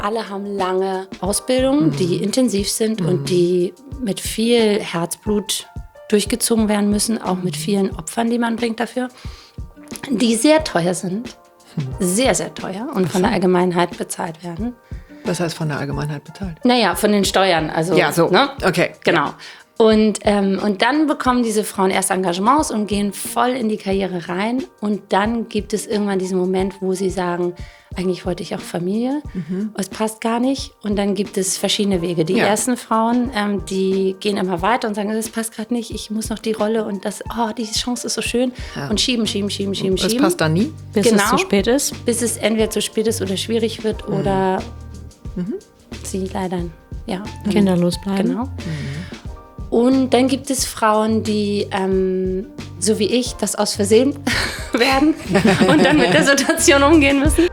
Alle haben lange Ausbildungen, die intensiv sind und die mit viel Herzblut durchgezogen werden müssen, auch mit vielen Opfern, die man bringt dafür, die sehr teuer sind, sehr, sehr teuer und von der Allgemeinheit bezahlt werden. Was heißt von der Allgemeinheit bezahlt? Naja, von den Steuern. Also, ja, so. Ne? Okay. Genau. Und dann bekommen diese Frauen erst Engagements und gehen voll in die Karriere rein. Und dann gibt es irgendwann diesen Moment, wo sie sagen, eigentlich wollte ich auch Familie, es passt gar nicht. Und dann gibt es verschiedene Wege. Die ersten Frauen, die gehen immer weiter und sagen, das passt gerade nicht, ich muss noch die Rolle und die Chance ist so schön. Ja. Und schieben. Das passt dann nie? Bis es zu spät ist? Bis es entweder zu spät ist oder schwierig wird oder sie leider kinderlos bleiben. Genau. Und dann gibt es Frauen, die, so wie ich, das aus Versehen werden und dann mit der Situation umgehen müssen.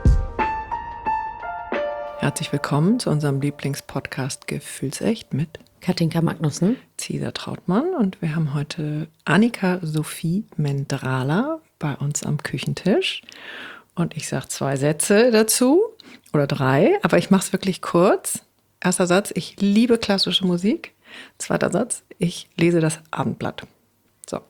Herzlich willkommen zu unserem Lieblingspodcast Gefühlsecht mit Katinka Magnussen, Cesar Trautmann, und wir haben heute Annika Sophie Mendrala bei uns am Küchentisch. Und ich sage 2 Sätze dazu oder 3, aber ich mache es wirklich kurz. Erster Satz, ich liebe klassische Musik. Zweiter Satz, ich lese das Abendblatt. So.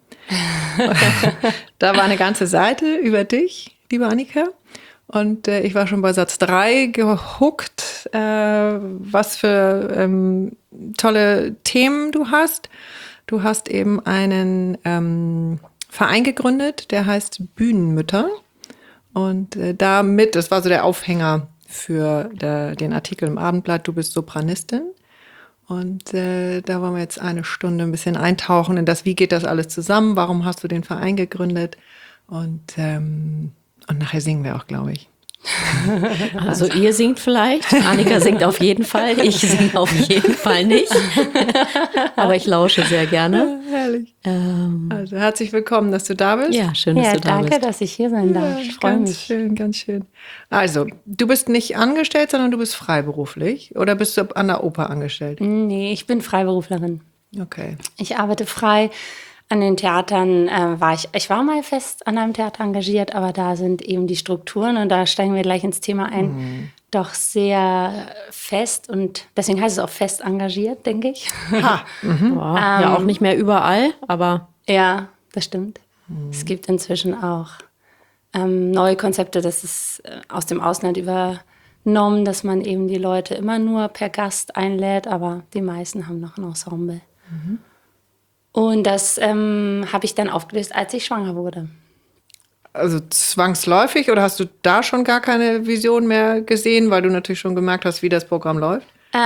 Da war eine ganze Seite über dich, liebe Annika. Und ich war schon bei Satz 3 gehuckt, was für tolle Themen du hast. Du hast eben einen Verein gegründet, der heißt Bühnenmütter. Und damit, das war so der Aufhänger für den Artikel im Abendblatt, du bist Sopranistin. Und da wollen wir jetzt eine Stunde ein bisschen eintauchen in das, wie geht das alles zusammen, warum hast du den Verein gegründet und nachher singen wir auch, glaube ich. Also ihr singt vielleicht, Annika singt auf jeden Fall, ich singe auf jeden Fall nicht, aber ich lausche sehr gerne. Herrlich. Also herzlich willkommen, dass du da bist. Ja, schön, dass du da bist. Danke, dass ich hier sein darf. Ich freue mich. Ganz schön, ganz schön. Also, du bist nicht angestellt, sondern du bist freiberuflich oder bist du an der Oper angestellt? Nee, ich bin Freiberuflerin. Okay. Ich arbeite frei. An den Theatern ich war mal fest an einem Theater engagiert, aber da sind eben die Strukturen, und da steigen wir gleich ins Thema ein, doch sehr fest, und deswegen heißt es auch fest engagiert, denke ich. Ha. Ja, auch nicht mehr überall, aber... Ja, das stimmt. Es gibt inzwischen auch neue Konzepte, das ist aus dem Ausland übernommen, dass man eben die Leute immer nur per Gast einlädt, aber die meisten haben noch ein Ensemble. Und das habe ich dann aufgelöst, als ich schwanger wurde. Also zwangsläufig, oder hast du da schon gar keine Vision mehr gesehen, weil du natürlich schon gemerkt hast, wie das Programm läuft?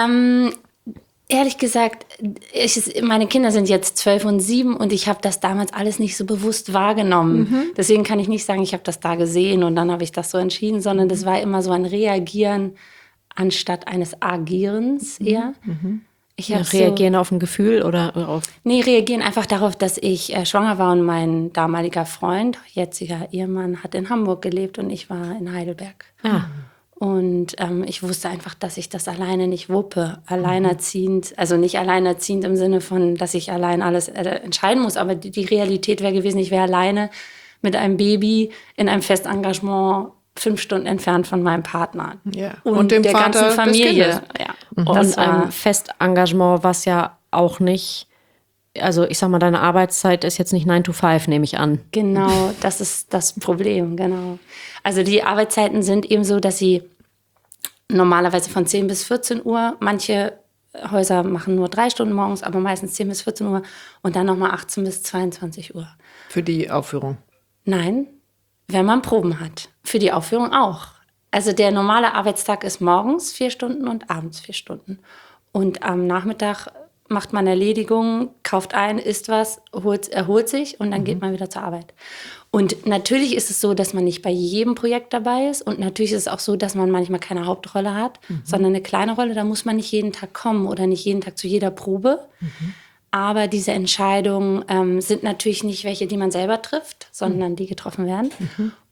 Ehrlich gesagt, meine Kinder sind jetzt 12 und 7 und ich habe das damals alles nicht so bewusst wahrgenommen. Deswegen kann ich nicht sagen, ich habe das da gesehen und dann habe ich das so entschieden, sondern das war immer so ein Reagieren anstatt eines Agierens eher. Reagieren auf ein Gefühl oder auf... Nee, reagieren einfach darauf, dass ich schwanger war und mein damaliger Freund, jetziger Ehemann, hat in Hamburg gelebt und ich war in Heidelberg. Und ich wusste einfach, dass ich das alleine nicht wuppe. Alleinerziehend, also nicht alleinerziehend im Sinne von, dass ich allein alles entscheiden muss, aber die Realität wäre gewesen, ich wäre alleine mit einem Baby in einem Festengagement 5 Stunden entfernt von meinem Partner. Ja. Und dem der Vater ganzen Familie. des Kindes. Ja. Und ein Festengagement, was ja auch nicht, also ich sag mal, deine Arbeitszeit ist jetzt nicht 9 to 5, nehme ich an. Genau, das ist das Problem, genau. Also die Arbeitszeiten sind eben so, dass sie normalerweise von 10 bis 14 Uhr, manche Häuser machen nur 3 Stunden morgens, aber meistens 10 bis 14 Uhr und dann nochmal 18 bis 22 Uhr. Für die Aufführung? Nein, wenn man Proben hat. Für die Aufführung auch. Also der normale Arbeitstag ist morgens 4 Stunden und abends 4 Stunden. Und am Nachmittag macht man Erledigungen, kauft ein, isst was, erholt sich und dann geht man wieder zur Arbeit. Und natürlich ist es so, dass man nicht bei jedem Projekt dabei ist. Und natürlich ist es auch so, dass man manchmal keine Hauptrolle hat, sondern eine kleine Rolle. Da muss man nicht jeden Tag kommen oder nicht jeden Tag zu jeder Probe. Aber diese Entscheidungen sind natürlich nicht welche, die man selber trifft, sondern die getroffen werden.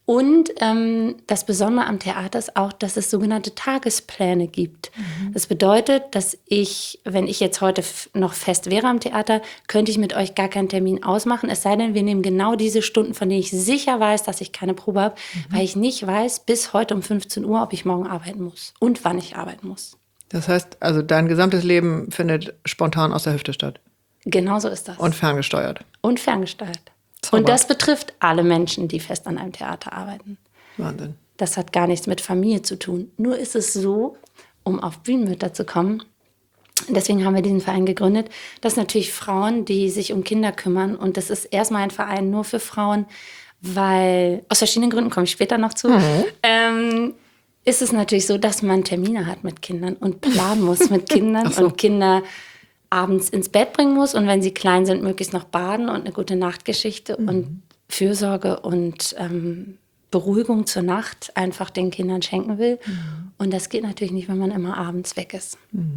Und das Besondere am Theater ist auch, dass es sogenannte Tagespläne gibt. Das bedeutet, dass wenn ich jetzt heute noch fest wäre am Theater, könnte ich mit euch gar keinen Termin ausmachen. Es sei denn, wir nehmen genau diese Stunden, von denen ich sicher weiß, dass ich keine Probe habe, weil ich nicht weiß, bis heute um 15 Uhr, ob ich morgen arbeiten muss und wann ich arbeiten muss. Das heißt, also dein gesamtes Leben findet spontan aus der Hüfte statt. Genau so ist das. Und ferngesteuert. Und ferngesteuert. Zauber. Und das betrifft alle Menschen, die fest an einem Theater arbeiten. Wahnsinn. Das hat gar nichts mit Familie zu tun. Nur ist es so, um auf Bühnenmütter zu kommen, deswegen haben wir diesen Verein gegründet, dass natürlich Frauen, die sich um Kinder kümmern, und das ist erstmal ein Verein nur für Frauen, weil, aus verschiedenen Gründen komme ich später noch zu, ist es natürlich so, dass man Termine hat mit Kindern und planen muss mit Kindern und Kinder abends ins Bett bringen muss und wenn sie klein sind, möglichst noch baden und eine gute Nachtgeschichte und Fürsorge und Beruhigung zur Nacht einfach den Kindern schenken will. Und das geht natürlich nicht, wenn man immer abends weg ist.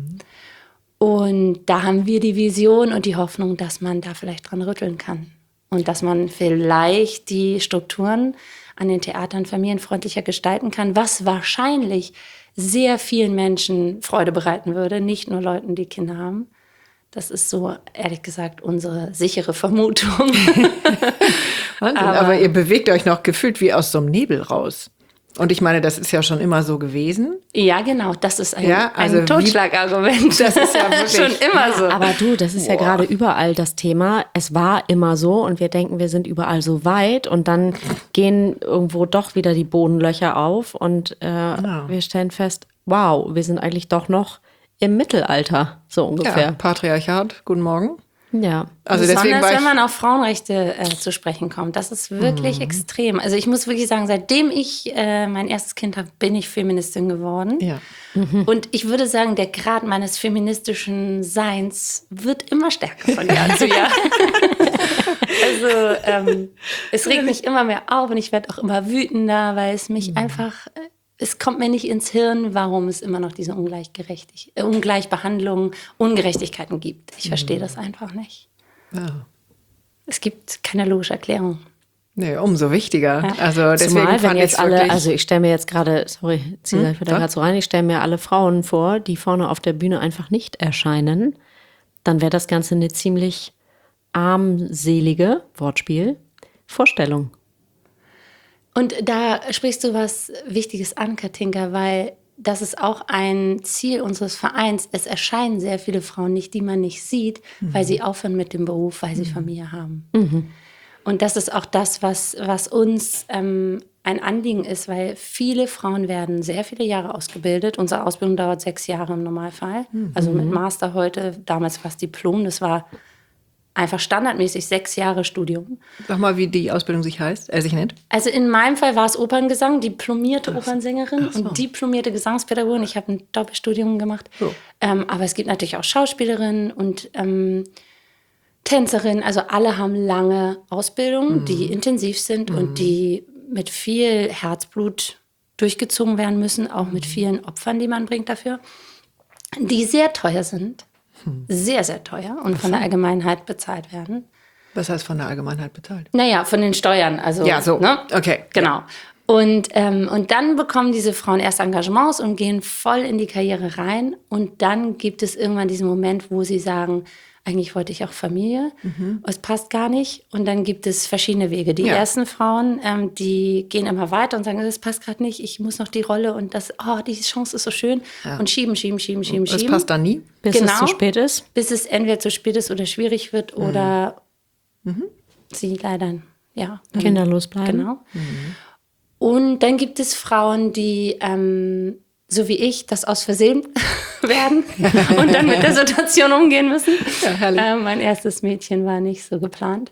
Und da haben wir die Vision und die Hoffnung, dass man da vielleicht dran rütteln kann. Und dass man vielleicht die Strukturen an den Theatern familienfreundlicher gestalten kann, was wahrscheinlich sehr vielen Menschen Freude bereiten würde, nicht nur Leuten, die Kinder haben. Das ist so, ehrlich gesagt, unsere sichere Vermutung. Wahnsinn, aber ihr bewegt euch noch gefühlt wie aus so einem Nebel raus. Und ich meine, das ist ja schon immer so gewesen. Ja, genau, das ist ein Totschlagargument. Das ist ja wirklich schon immer so. Aber du, das ist ja gerade überall das Thema. Es war immer so und wir denken, wir sind überall so weit und dann gehen irgendwo doch wieder die Bodenlöcher auf und wir stellen fest, wow, wir sind eigentlich doch noch im Mittelalter, so ungefähr. Ja, Patriarchat, guten Morgen. Ja. Also deswegen besonders, wenn man auf Frauenrechte zu sprechen kommt. Das ist wirklich extrem. Also ich muss wirklich sagen, seitdem ich mein erstes Kind habe, bin ich Feministin geworden. Ja. Und ich würde sagen, der Grad meines feministischen Seins wird immer stärker von Jahr zu Jahr. Also es regt mich immer mehr auf und ich werde auch immer wütender, weil es mich einfach... Es kommt mir nicht ins Hirn, warum es immer noch diese Ungleichbehandlung, Ungerechtigkeiten gibt. Ich verstehe das einfach nicht. Ja. Es gibt keine logische Erklärung. Nee, umso wichtiger. Ja. Also deswegen Zumal, wenn fand jetzt ich's alle, wirklich- also ich stelle mir jetzt gerade, sorry, Cesar, ich will da gerade so rein, ich stelle mir alle Frauen vor, die vorne auf der Bühne einfach nicht erscheinen, dann wäre das Ganze eine ziemlich armselige, Wortspiel, Vorstellung. Und da sprichst du was Wichtiges an, Katinka, weil das ist auch ein Ziel unseres Vereins. Es erscheinen sehr viele Frauen nicht, die man nicht sieht, weil sie aufhören mit dem Beruf, weil sie Familie haben. Und das ist auch das, was uns ein Anliegen ist, weil viele Frauen werden sehr viele Jahre ausgebildet. Unsere Ausbildung dauert 6 Jahre im Normalfall. Also mit Master heute, damals fast Diplom. Das war einfach standardmäßig 6 Jahre Studium. Sag mal, wie die Ausbildung sich nennt. Also in meinem Fall war es Operngesang, diplomierte Opernsängerin und diplomierte Gesangspädagogin. Ich habe ein Doppelstudium gemacht. So. Aber es gibt natürlich auch Schauspielerinnen und Tänzerinnen. Also alle haben lange Ausbildungen, die intensiv sind und die mit viel Herzblut durchgezogen werden müssen, auch mit vielen Opfern, die man bringt dafür, die sehr teuer sind. Sehr, sehr teuer und von der Allgemeinheit bezahlt werden. Was heißt von der Allgemeinheit bezahlt? Naja, von den Steuern. Also, Ja, so. Ne? Okay. Genau. Und dann bekommen diese Frauen erst Engagements und gehen voll in die Karriere rein. Und dann gibt es irgendwann diesen Moment, wo sie sagen, eigentlich wollte ich auch Familie, es passt gar nicht. Und dann gibt es verschiedene Wege. Die ersten Frauen, die gehen immer weiter und sagen, das passt gerade nicht, ich muss noch die Rolle und die Chance ist so schön. Ja. Und schieben. Das passt dann nie? Bis es zu spät ist? Bis es entweder zu spät ist oder schwierig wird oder sie leider kinderlos bleiben. Genau. Und dann gibt es Frauen, die so wie ich, das aus Versehen werden und dann mit der Situation umgehen müssen. Ja, herrlich. Mein erstes Mädchen war nicht so geplant.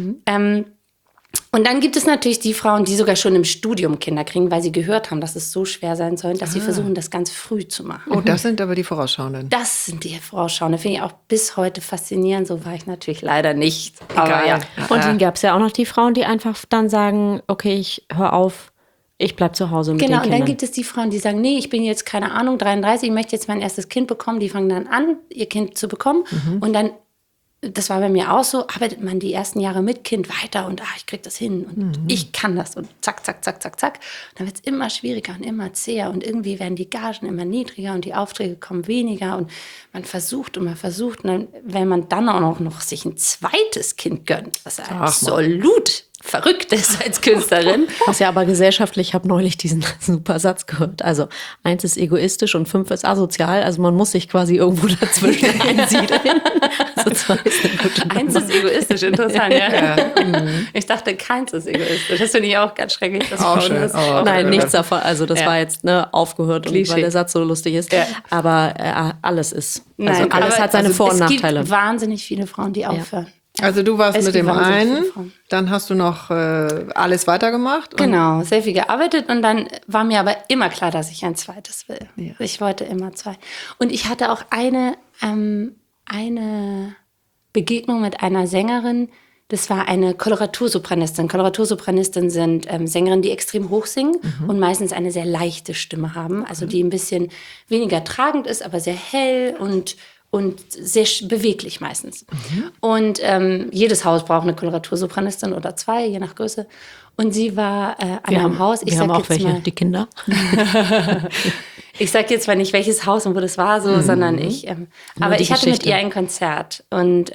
Und dann gibt es natürlich die Frauen, die sogar schon im Studium Kinder kriegen, weil sie gehört haben, dass es so schwer sein soll, dass sie versuchen, das ganz früh zu machen. Oh, das sind aber die Vorausschauenden. Das sind die Vorausschauenden. Finde ich auch bis heute faszinierend. So war ich natürlich leider nicht. Aber ja. Und dann gab es ja auch noch die Frauen, die einfach dann sagen, okay, ich höre auf, ich bleib zu Hause mit den Genau, Kindern. und dann gibt es die Frauen, die sagen, nee, ich bin jetzt, keine Ahnung, 33, ich möchte jetzt mein erstes Kind bekommen. Die fangen dann an, ihr Kind zu bekommen. Und dann das war bei mir auch so, arbeitet man die ersten Jahre mit Kind weiter und ich krieg das hin und ich kann das und zack, zack, zack, zack, zack. Und dann wird es immer schwieriger und immer zäher und irgendwie werden die Gagen immer niedriger und die Aufträge kommen weniger und man versucht und dann, wenn man dann auch noch sich ein zweites Kind gönnt, was absolut verrückt ist als Künstlerin. Was ja aber gesellschaftlich, ich habe neulich diesen super Satz gehört. Also 1 ist egoistisch und 5 ist asozial. Also man muss sich quasi irgendwo dazwischen einsiedeln. Also 2 ist eine gute Nummer. 1 ist egoistisch, interessant, ja. Ich dachte, keins ist egoistisch. Das finde ich auch ganz schrecklich. Dass Auch Frauen schön. das Nein, nichts davon. Also das war jetzt aufgehört, und weil der Satz so lustig ist. Ja. Aber alles ist. Also Nein, alles hat seine Vor- und Nachteile. Es gibt wahnsinnig viele Frauen, die aufhören. Also du warst mit dem einen, Frauen. dann hast du noch alles weitergemacht. Und Genau, sehr viel gearbeitet und dann war mir aber immer klar, dass ich ein zweites will. Ja. Ich wollte immer 2. Und ich hatte auch eine Begegnung mit einer Sängerin, das war eine Koloratursopranistin. Koloratursopranistin sind Sängerinnen, die extrem hoch singen und meistens eine sehr leichte Stimme haben, also die ein bisschen weniger tragend ist, aber sehr hell und sehr beweglich meistens. Und jedes Haus braucht eine Koloratursopranistin oder 2, je nach Größe. Und sie war an einem Haus. Wir haben auch welche, die Kinder. Ich sage jetzt zwar nicht, welches Haus und wo das war, sondern ich. Aber ich hatte mit ihr ein Konzert und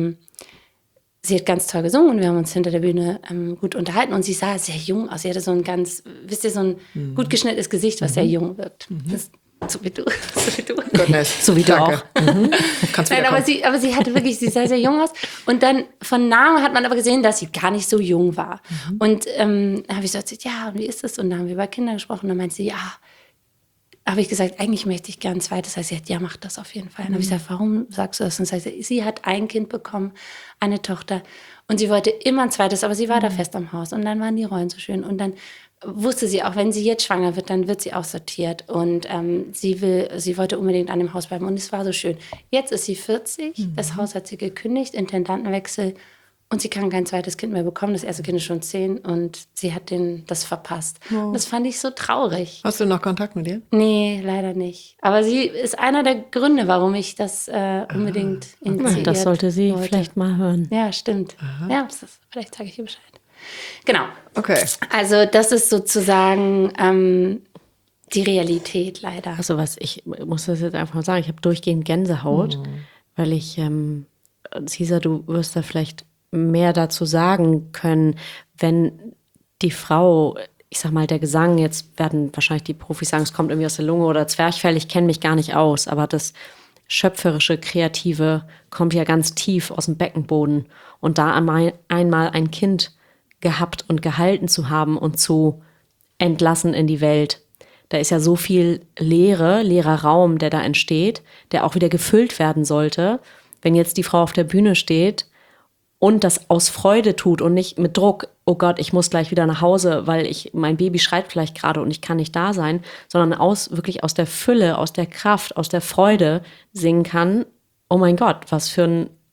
sie hat ganz toll gesungen und wir haben uns hinter der Bühne gut unterhalten und sie sah sehr jung aus. Sie hatte so ein ganz, so ein gut geschnittenes Gesicht, was sehr jung wirkt. Das so wie du. Goodness. So wie du auch. Nein, aber sie hatte wirklich, sie sah sehr jung aus. Und dann von Namen hat man aber gesehen, dass sie gar nicht so jung war. Und dann habe ich so erzählt, ja, und wie ist das? Und dann haben wir über Kinder gesprochen. Und dann meinte sie, ja, habe ich gesagt, eigentlich möchte ich gern ein zweites. Das heißt, sie hat, ja, mach das auf jeden Fall. Und dann habe ich gesagt, warum sagst du das? Und dann sagt sie hat ein Kind bekommen, eine Tochter. Und sie wollte immer ein zweites, aber sie war da fest am Haus. Und dann waren die Rollen so schön. Und dann wusste sie auch, wenn sie jetzt schwanger wird, dann wird sie auch sortiert. Und sie wollte unbedingt an dem Haus bleiben. Und es war so schön. Jetzt ist sie 40, das Haus hat sie gekündigt, Intendantenwechsel. Und sie kann kein zweites Kind mehr bekommen. Das erste Kind ist schon 10 und sie hat das verpasst. Oh. Das fand ich so traurig. Hast du noch Kontakt mit ihr? Nee, leider nicht. Aber sie ist einer der Gründe, warum ich das unbedingt initiiert Das sollte sie wollte. vielleicht mal hören. Ja, stimmt. Aha. Ja, vielleicht sage ich ihr Bescheid. Genau. Okay. Also das ist sozusagen die Realität leider. Also ich muss das jetzt einfach mal sagen, ich habe durchgehend Gänsehaut, weil ich, Cesar, du wirst da vielleicht mehr dazu sagen können, wenn die Frau, ich sag mal, der Gesang, jetzt werden wahrscheinlich die Profis sagen, es kommt irgendwie aus der Lunge oder Zwerchfell, ich kenne mich gar nicht aus, aber das schöpferische, kreative kommt ja ganz tief aus dem Beckenboden. Und da einmal ein Kind gehabt und gehalten zu haben und zu entlassen in die Welt, da ist ja so viel leerer Raum, der da entsteht, der auch wieder gefüllt werden sollte. Wenn jetzt die Frau auf der Bühne steht und das aus Freude tut und nicht mit Druck, oh Gott, ich muss gleich wieder nach Hause, weil mein Baby schreit vielleicht gerade und ich kann nicht da sein, sondern wirklich aus der Fülle, aus der Kraft, aus der Freude singen kann, oh mein Gott, was für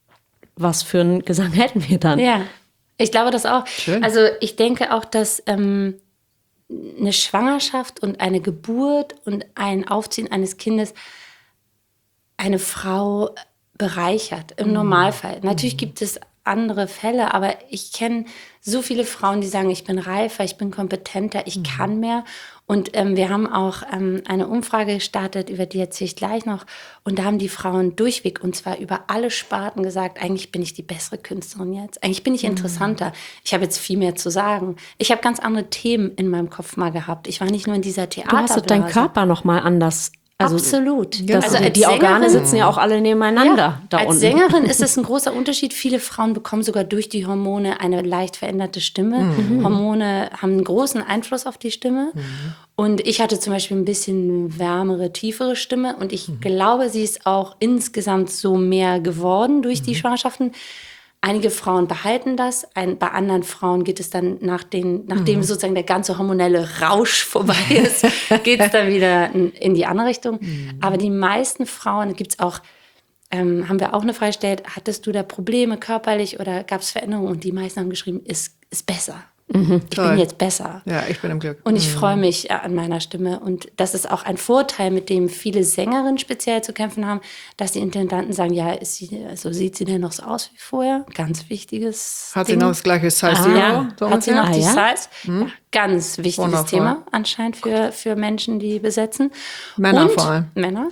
ein Gesang hätten wir dann? Ja, ich glaube das auch. Schön. Also ich denke auch, dass eine Schwangerschaft und eine Geburt und ein Aufziehen eines Kindes eine Frau bereichert, im Normalfall. Natürlich gibt es andere Fälle, aber ich kenne so viele Frauen, die sagen, ich bin reifer, ich bin kompetenter, ich kann mehr. Und wir haben auch eine Umfrage gestartet, über die erzähle ich gleich noch. Und da haben die Frauen durchweg, und zwar über alle Sparten gesagt, eigentlich bin ich die bessere Künstlerin jetzt. Eigentlich bin ich interessanter. Ich habe jetzt viel mehr zu sagen. Ich habe ganz andere Themen in meinem Kopf mal gehabt. Ich war nicht nur in dieser Theaterblase. Du hast deinen Körper noch mal anders. Also, absolut. Also die Organe sitzen ja auch alle nebeneinander da als unten. Sängerin ist es ein großer Unterschied. Viele Frauen bekommen sogar durch die Hormone eine leicht veränderte Stimme. Hormone haben einen großen Einfluss auf die Stimme. Und ich hatte zum Beispiel ein bisschen wärmere, tiefere Stimme. Und ich glaube, sie ist auch insgesamt so mehr geworden durch die Schwangerschaften. Einige Frauen behalten das, bei anderen Frauen geht es dann, nachdem sozusagen der ganze hormonelle Rausch vorbei ist, geht es dann wieder in die andere Richtung. Aber die meisten Frauen, gibt es auch, haben wir auch eine Frage gestellt, hattest du da Probleme körperlich oder gab es Veränderungen? Und die meisten haben geschrieben, ist besser. Ich bin jetzt besser. Ja, ich bin im Glück. Und ich freue mich an meiner Stimme. Und das ist auch ein Vorteil, mit dem viele Sängerinnen speziell zu kämpfen haben, dass die Intendanten sagen, ja, sieht sie denn noch so aus wie vorher? Ganz wichtiges Hat Ding. sie noch das gleiche Size Zero? Ja, So hat sie noch die ja? Size? Ja, ganz wichtiges Wundervoll. Thema anscheinend für Menschen, die besetzen. Männer und vor allem. Männer.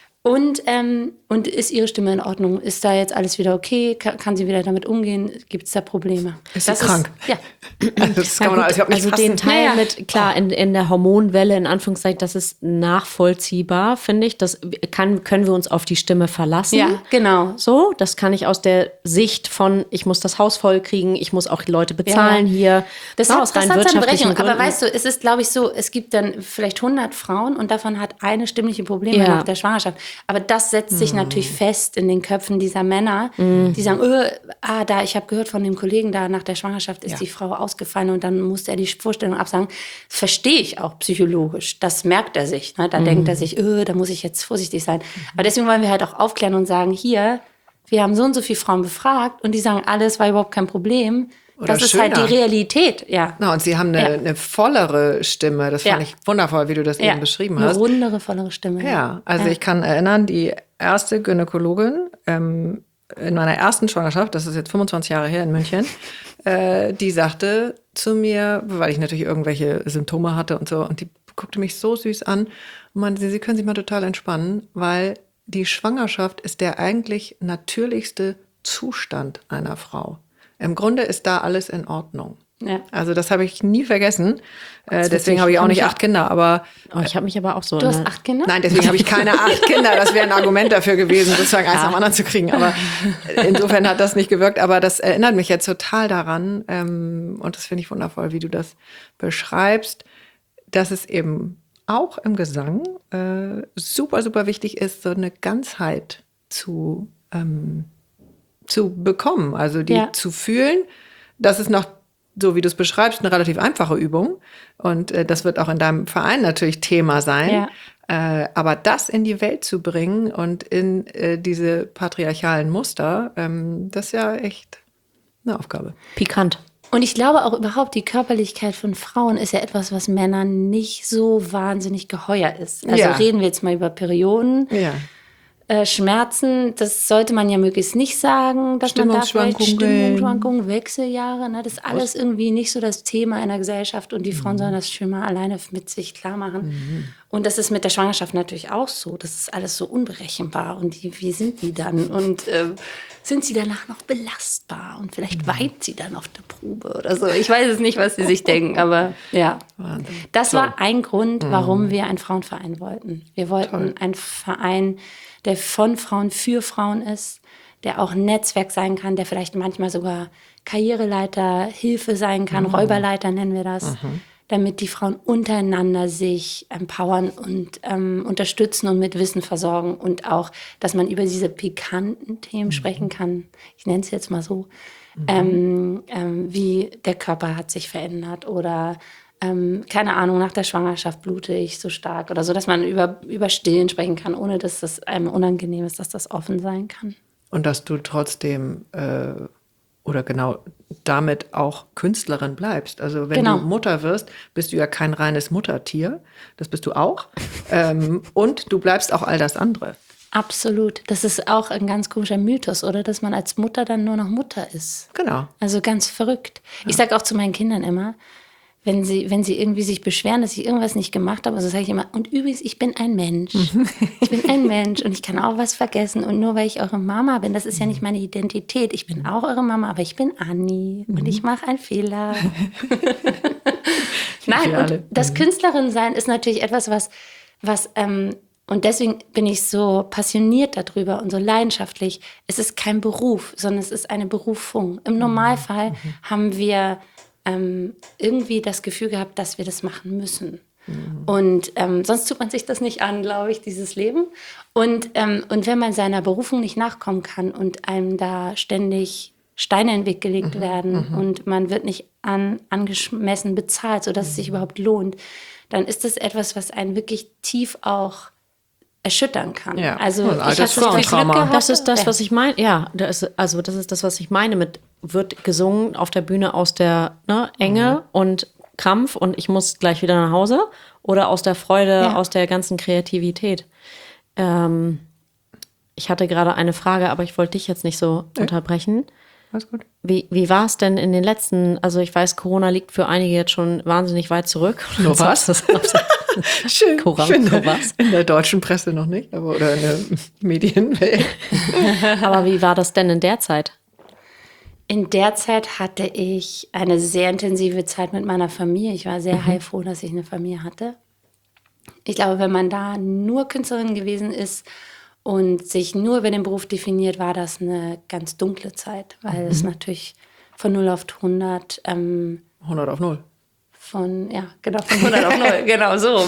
Und ist ihre Stimme in Ordnung? Ist da jetzt alles wieder okay? Kann sie wieder damit umgehen? Gibt es da Probleme? Ist sie krank? Ja. Das kann man alles überhaupt nicht also fassen. den Teil Ja. mit, klar, in der Hormonwelle, in Anführungszeichen, das ist nachvollziehbar, finde ich. Das können wir uns auf die Stimme verlassen. Ja, genau. So, das kann ich aus der Sicht von, ich muss das Haus voll kriegen, ich muss auch die Leute bezahlen hier. Das Na, hat, aus das rein hat seine wirtschaftlichen Berechnung. Aber Gründen. weißt du, es ist, glaube ich, so, es gibt dann vielleicht 100 Frauen und davon hat eine stimmliche Probleme Ja. nach der Schwangerschaft. Aber das setzt sich natürlich fest in den Köpfen dieser Männer, die sagen, ich habe gehört von dem Kollegen, da nach der Schwangerschaft ist die Frau ausgefallen und dann musste er die Vorstellung absagen. Das verstehe ich auch psychologisch. Das merkt er sich. Ne? Da denkt er sich, da muss ich jetzt vorsichtig sein. Aber deswegen wollen wir halt auch aufklären und sagen, hier, wir haben so und so viele Frauen befragt und die sagen, alles war überhaupt kein Problem. Oder das ist halt die schöner. Realität, ja. Na, und sie haben eine vollere Stimme. Das fand Ja. ich wundervoll, wie du das eben beschrieben eine hast. rundere, vollere Stimme. Ja, also ich kann erinnern, die erste Gynäkologin in meiner ersten Schwangerschaft, das ist jetzt 25 Jahre her in München, die sagte zu mir, weil ich natürlich irgendwelche Symptome hatte und so, und die guckte mich so süß an und meinte, sie können sich mal total entspannen, weil die Schwangerschaft ist der eigentlich natürlichste Zustand einer Frau. Im Grunde ist da alles in Ordnung. Ja. Also das habe ich nie vergessen. Deswegen witzig. habe ich auch Hab nicht mich 8 Kinder, aber Oh, ich habe mich aber auch so. Du hast 8 Kinder? nein, deswegen habe ich keine 8 Kinder. Das wäre ein Argument dafür gewesen, sozusagen eins am anderen zu kriegen. Aber insofern hat das nicht gewirkt. Aber das erinnert mich jetzt total daran. Und das finde ich wundervoll, wie du das beschreibst, dass es eben auch im Gesang super, super wichtig ist, so eine Ganzheit zu bekommen. Also die zu fühlen. Das ist noch, so wie du es beschreibst, eine relativ einfache Übung. Und das wird auch in deinem Verein natürlich Thema sein. Ja. Aber das in die Welt zu bringen und in diese patriarchalen Muster, das ist ja echt eine Aufgabe. Pikant. Und ich glaube auch überhaupt, die Körperlichkeit von Frauen ist ja etwas, was Männern nicht so wahnsinnig geheuer ist. Also reden wir jetzt mal über Perioden. Ja. Schmerzen, das sollte man ja möglichst nicht sagen, dass man da vielleicht Stimmungsschwankungen, Wechseljahre, ne, das ist alles irgendwie nicht so das Thema in der Gesellschaft und die Frauen sollen das schon mal alleine mit sich klar machen. Und das ist mit der Schwangerschaft natürlich auch so, das ist alles so unberechenbar und wie sind die dann und sind sie danach noch belastbar und vielleicht weint sie dann auf der Probe oder so. Ich weiß es nicht, was sie sich denken, aber ja. Wahnsinn. Das war ein Grund, warum wir einen Frauenverein wollten. Wir wollten einen Verein, der von Frauen für Frauen ist, der auch ein Netzwerk sein kann, der vielleicht manchmal sogar Karriereleiter, Hilfe sein kann, Räuberleiter nennen wir das, damit die Frauen untereinander sich empowern und unterstützen und mit Wissen versorgen und auch, dass man über diese pikanten Themen sprechen kann. Ich nenne es jetzt mal so, wie der Körper hat sich verändert oder keine Ahnung, nach der Schwangerschaft blute ich so stark oder so, dass man über Stillen sprechen kann, ohne dass das einem unangenehm ist, dass das offen sein kann. Und dass du trotzdem oder genau damit auch Künstlerin bleibst. Also wenn du Mutter wirst, bist du ja kein reines Muttertier. Das bist du auch. Und du bleibst auch all das andere. Absolut. Das ist auch ein ganz komischer Mythos, oder? Dass man als Mutter dann nur noch Mutter ist. Genau. Also ganz verrückt. Ja. Ich sage auch zu meinen Kindern immer, wenn sie irgendwie sich beschweren, dass ich irgendwas nicht gemacht habe, also sage ich immer, und übrigens, ich bin ein Mensch. Ich bin ein Mensch und ich kann auch was vergessen. Und nur weil ich eure Mama bin, das ist ja nicht meine Identität. Ich bin auch eure Mama, aber ich bin Anni und ich mache einen Fehler. Nein, und das Künstlerin-Sein ist natürlich etwas, was und deswegen bin ich so passioniert darüber und so leidenschaftlich. Es ist kein Beruf, sondern es ist eine Berufung. Im Normalfall haben wir irgendwie das Gefühl gehabt, dass wir das machen müssen. Und sonst tut man sich das nicht an, glaube ich, dieses Leben. Und wenn man seiner Berufung nicht nachkommen kann und einem da ständig Steine in den Weg gelegt werden und man wird nicht angemessen bezahlt, sodass es sich überhaupt lohnt, dann ist das etwas, was einen wirklich tief auch erschüttern kann. Ja. Also ich Das hatte so viel Glück gehabt. Das ist das, was ich meine. Ja, das ist das, was ich meine mit wird gesungen auf der Bühne aus der Enge und Krampf und ich muss gleich wieder nach Hause oder aus der Freude, aus der ganzen Kreativität. Ich hatte gerade eine Frage, aber ich wollte dich jetzt nicht so unterbrechen. Alles gut. Wie war es denn in den letzten, also ich weiß, Corona liegt für einige jetzt schon wahnsinnig weit zurück. Nur was? Schön. Was? In der deutschen Presse noch nicht, oder in der Medienwelt. Aber wie war das denn in der Zeit? In der Zeit hatte ich eine sehr intensive Zeit mit meiner Familie. Ich war sehr heilfroh, dass ich eine Familie hatte. Ich glaube, wenn man da nur Künstlerin gewesen ist und sich nur über den Beruf definiert, war das eine ganz dunkle Zeit, weil es natürlich von 0 auf 100 100 auf 0. von 100 auf 0, genau so,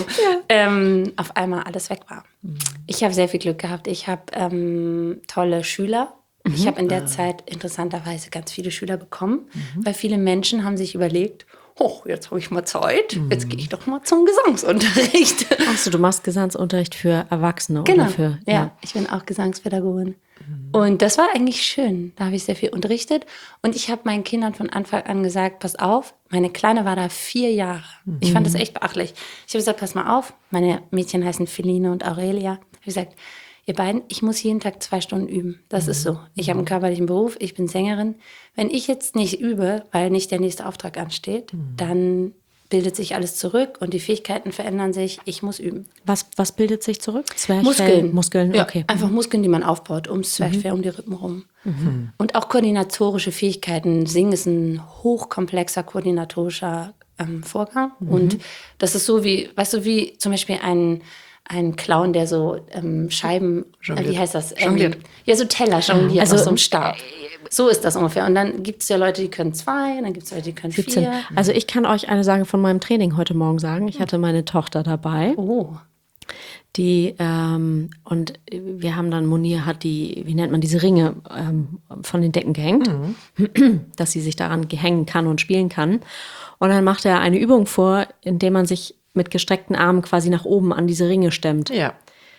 auf einmal alles weg war. Ich habe sehr viel Glück gehabt. Ich habe tolle Schüler. Ich habe in der Zeit interessanterweise ganz viele Schüler bekommen, weil viele Menschen haben sich überlegt, jetzt habe ich mal Zeit, jetzt gehe ich doch mal zum Gesangsunterricht. Achso, du machst Gesangsunterricht für Erwachsene Genau, oder für... ja, ich bin auch Gesangspädagogin. Und das war eigentlich schön. Da habe ich sehr viel unterrichtet. Und ich habe meinen Kindern von Anfang an gesagt, pass auf, meine Kleine war da 4 Jahre. Ich fand das echt beachtlich. Ich habe gesagt, pass mal auf, meine Mädchen heißen Feline und Aurelia. Ich habe gesagt, ihr beiden, ich muss jeden Tag 2 Stunden üben. Das ist so. Ich habe einen körperlichen Beruf, ich bin Sängerin. Wenn ich jetzt nicht übe, weil nicht der nächste Auftrag ansteht, dann bildet sich alles zurück und die Fähigkeiten verändern sich. Ich muss üben. Was bildet sich zurück? Zwerchfell? Muskeln, Ja, okay. einfach Muskeln, die man aufbaut, ums Zwerchfell, um die Rippen rum. Und auch koordinatorische Fähigkeiten. Singen ist ein hochkomplexer koordinatorischer Vorgang. Und das ist so wie, weißt du, wie zum Beispiel ein Clown, der so Scheiben, wie heißt das? Jongliert. Ja, so Teller jongliert Also auf so einem Stab. So ist das ungefähr. Und dann gibt es ja Leute, die können 2, dann gibt es Leute, die können 4. Also ich kann euch eine Sache von meinem Training heute Morgen sagen. Ich hatte meine Tochter dabei. Oh. Die, und wir haben dann, Monir hat wie nennt man diese Ringe von den Decken gehängt, dass sie sich daran hängen kann und spielen kann. Und dann macht er eine Übung vor, indem man sich mit gestreckten Armen quasi nach oben an diese Ringe stemmt. Ja.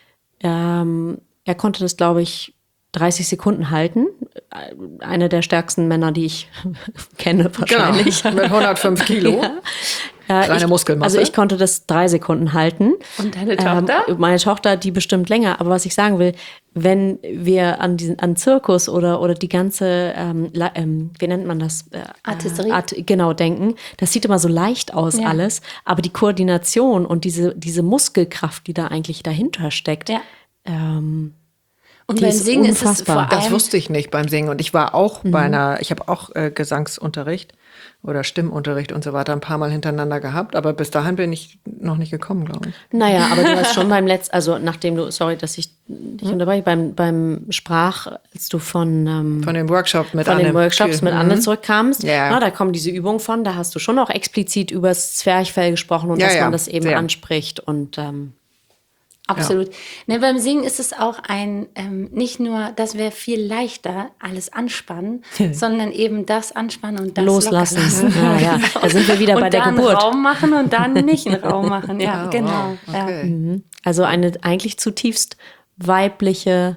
Er konnte das, glaube ich, 30 Sekunden halten. Einer der stärksten Männer, die ich kenne, wahrscheinlich. Genau, mit 105 Kilo. Kleine Muskelmasse. Also ich konnte das 3 Sekunden halten. Und deine Tochter? Meine Tochter, die bestimmt länger. Aber was ich sagen will, wenn wir an Zirkus oder die ganze, wie nennt man das? Artisterie. Genau, denken. Das sieht immer so leicht aus alles. Aber die Koordination und diese Muskelkraft, die da eigentlich dahinter steckt, und beim Singen ist es vor allem... Das wusste ich nicht beim Singen. Und ich war auch ich habe auch Gesangsunterricht oder Stimmunterricht und so weiter ein paar Mal hintereinander gehabt. Aber bis dahin bin ich noch nicht gekommen, glaube ich. Naja, aber du hast schon nachdem du, sorry, dass ich dich unterbreche, beim als du von dem Workshop mit Anne, den Workshops mit Anne zurückkamst, ja. Da kommen diese Übungen von, da hast du schon auch explizit über das Zwerchfell gesprochen und dass man das eben anspricht und Absolut. Ja. Ne, beim Singen ist es auch nicht nur, dass wir viel leichter alles anspannen, sondern eben das anspannen und das loslassen. Ja. Da sind wir wieder bei der Geburt. Und dann Raum machen und dann nicht einen Raum machen. Ja, genau. Wow. Okay. Ja. Also eine eigentlich zutiefst weibliche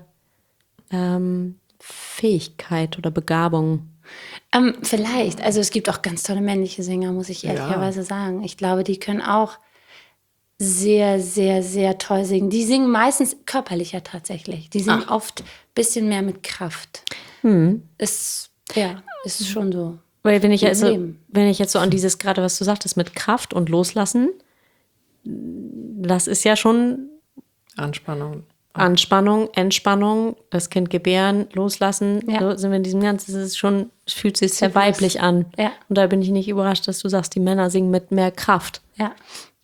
Fähigkeit oder Begabung. Vielleicht. Also es gibt auch ganz tolle männliche Sänger, muss ich ehrlicherweise sagen. Ich glaube, die können auch sehr, sehr, sehr toll singen. Die singen meistens körperlicher tatsächlich. Die singen oft ein bisschen mehr mit Kraft. Ist schon so. Weil wenn ich jetzt so an dieses, gerade was du sagtest, mit Kraft und Loslassen, das ist ja schon Anspannung, Entspannung, das Kind gebären, loslassen. Ja. So sind wir in diesem Ganzen, es fühlt sich sehr weiblich an. Ja. Und da bin ich nicht überrascht, dass du sagst, die Männer singen mit mehr Kraft. Ja.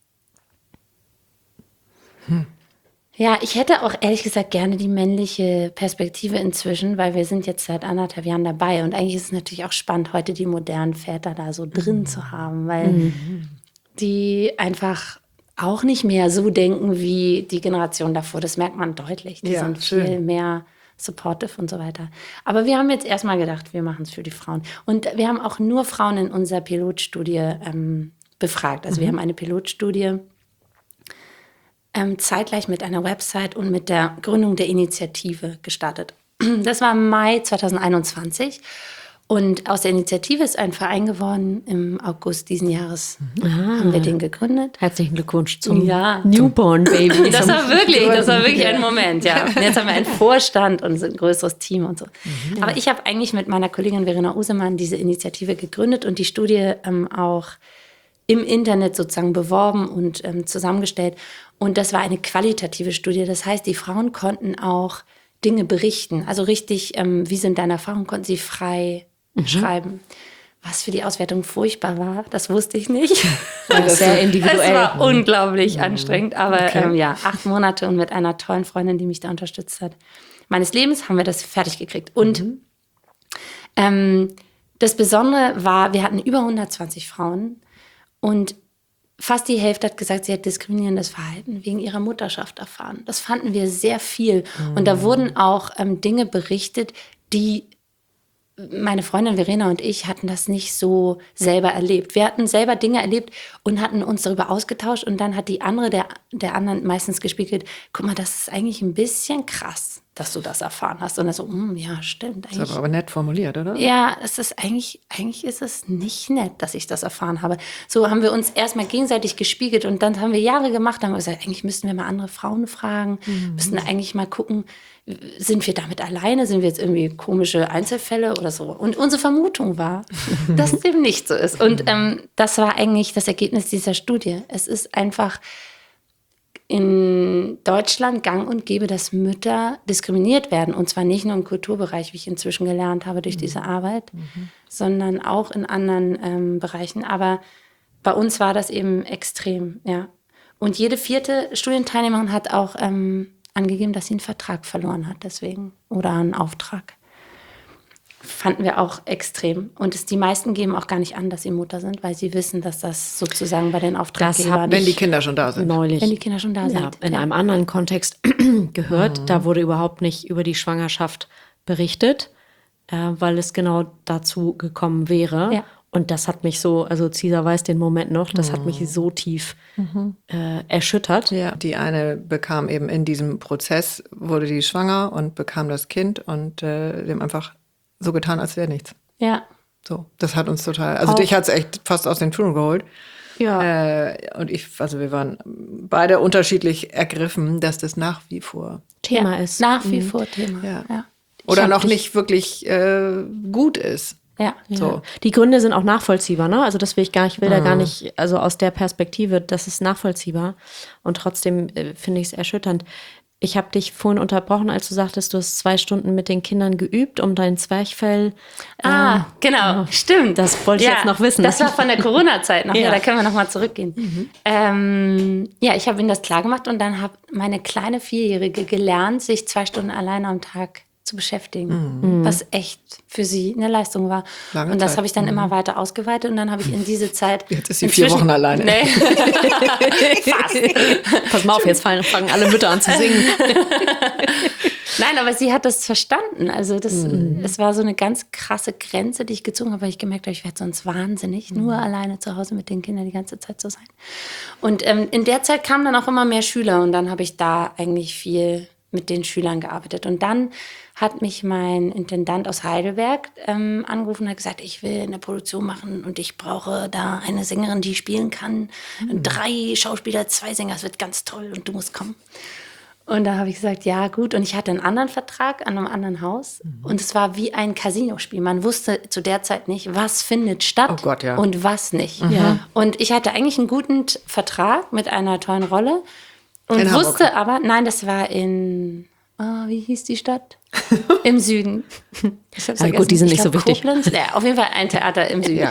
Ja, ich hätte auch ehrlich gesagt gerne die männliche Perspektive inzwischen, weil wir sind jetzt seit 1,5 Jahren dabei und eigentlich ist es natürlich auch spannend, heute die modernen Väter da so drin zu haben, weil die einfach auch nicht mehr so denken wie die Generation davor. Das merkt man deutlich. Die sind viel mehr supportive und so weiter. Aber wir haben jetzt erstmal gedacht, wir machen es für die Frauen. Und wir haben auch nur Frauen in unserer Pilotstudie befragt. Also wir haben eine Pilotstudie zeitgleich mit einer Website und mit der Gründung der Initiative gestartet. Das war im Mai 2021. Und aus der Initiative ist ein Verein geworden. Im August diesen Jahres haben wir den gegründet. Herzlichen Glückwunsch zum Ja. Newborn Baby. Das war wirklich ein Moment, ja. Und jetzt haben wir einen Vorstand und ein größeres Team und so. Aber ich habe eigentlich mit meiner Kollegin Verena Usemann diese Initiative gegründet und die Studie auch im Internet sozusagen beworben und zusammengestellt. Und das war eine qualitative Studie. Das heißt, die Frauen konnten auch Dinge berichten. Also richtig, wie sind deine Erfahrungen, konnten sie frei schreiben. Was für die Auswertung furchtbar war, das wusste ich nicht. Das ist sehr individuell. Es war unglaublich anstrengend, aber 8 Monate und mit einer tollen Freundin, die mich da unterstützt hat, meines Lebens, haben wir das fertig gekriegt. Und das Besondere war, wir hatten über 120 Frauen und fast die Hälfte hat gesagt, sie hat diskriminierendes Verhalten wegen ihrer Mutterschaft erfahren. Das fanden wir sehr viel. Und da wurden auch Dinge berichtet, die meine Freundin Verena und ich hatten das nicht so selber erlebt. Wir hatten selber Dinge erlebt und hatten uns darüber ausgetauscht. Und dann hat die andere der anderen meistens gespiegelt, guck mal, das ist eigentlich ein bisschen krass, dass du das erfahren hast. Und dann so, ja, stimmt. Eigentlich. Das ist aber nett formuliert, oder? Ja, es ist eigentlich ist es nicht nett, dass ich das erfahren habe. So haben wir uns erstmal gegenseitig gespiegelt und dann haben wir Jahre gemacht, haben wir gesagt, eigentlich müssten wir mal andere Frauen fragen, müssten eigentlich mal gucken, sind wir damit alleine, sind wir jetzt irgendwie komische Einzelfälle oder so. Und unsere Vermutung war, dass es eben nicht so ist. Und das war eigentlich das Ergebnis dieser Studie. Es ist einfach in Deutschland gang und gäbe, dass Mütter diskriminiert werden. Und zwar nicht nur im Kulturbereich, wie ich inzwischen gelernt habe durch diese Arbeit, sondern auch in anderen Bereichen. Aber bei uns war das eben extrem, ja. Und jede 4. Studienteilnehmerin hat auch angegeben, dass sie einen Vertrag verloren hat deswegen oder einen Auftrag. Fanden wir auch extrem. Und die meisten geben auch gar nicht an, dass sie Mutter sind, weil sie wissen, dass das sozusagen bei den Auftraggebern... Wenn die Kinder schon da sind. Neulich. Wenn die Kinder schon da sind. In einem anderen Kontext gehört. Da wurde überhaupt nicht über die Schwangerschaft berichtet, weil es genau dazu gekommen wäre. Ja. Und das hat mich so, also Cesar weiß den Moment noch, das hat mich so tief erschüttert. Ja, die eine bekam eben in diesem Prozess, wurde die schwanger und bekam das Kind und dem einfach so getan, als wäre nichts. Ja. So, das hat uns total, also dich hat es echt fast aus den Schuhen geholt. Ja. Und wir waren beide unterschiedlich ergriffen, dass das nach wie vor Thema ist. Nach wie vor Thema. Ja. Oder noch nicht wirklich gut ist. Ja. So. Die Gründe sind auch nachvollziehbar, ne? Also das will da gar nicht, also aus der Perspektive, das ist nachvollziehbar. Und trotzdem finde ich es erschütternd. Ich habe dich vorhin unterbrochen, als du sagtest, du hast 2 Stunden mit den Kindern geübt, um dein Zwerchfell. Genau, stimmt. Das wollte ich jetzt noch wissen. Das war von der Corona-Zeit noch. Ja, da können wir noch mal zurückgehen. Ich habe ihnen das klar gemacht und dann hat meine kleine 4-Jährige gelernt, sich 2 Stunden alleine am Tag zu beschäftigen, was echt für sie eine Leistung war. Lange und das Zeit. habe ich dann immer weiter ausgeweitet und dann habe ich in diese Zeit... Jetzt ist sie 4 Wochen alleine. Nee. Fast. Pass mal auf, jetzt fangen alle Mütter an zu singen. Nein, aber sie hat das verstanden. Also es war so eine ganz krasse Grenze, die ich gezogen habe, weil ich gemerkt habe, ich werde sonst wahnsinnig, nur alleine zu Hause mit den Kindern die ganze Zeit zu sein. Und in der Zeit kamen dann auch immer mehr Schüler und dann habe ich da eigentlich viel mit den Schülern gearbeitet. Und dann hat mich mein Intendant aus Heidelberg angerufen und hat gesagt, ich will eine Produktion machen und ich brauche da eine Sängerin, die spielen kann. 3 Schauspieler, 2 Sänger, es wird ganz toll und du musst kommen. Und da habe ich gesagt, ja gut. Und ich hatte einen anderen Vertrag an einem anderen Haus. Und es war wie ein Casinospiel. Man wusste zu der Zeit nicht, was findet statt und was nicht. Ja. Und ich hatte eigentlich einen guten Vertrag mit einer tollen Rolle. Und wusste aber, nein, das war in, wie hieß die Stadt? Im Süden. Ich hab's vergessen. Gut, die sind nicht so wichtig. Koblenz? Ja, auf jeden Fall ein Theater im Süden. Ja.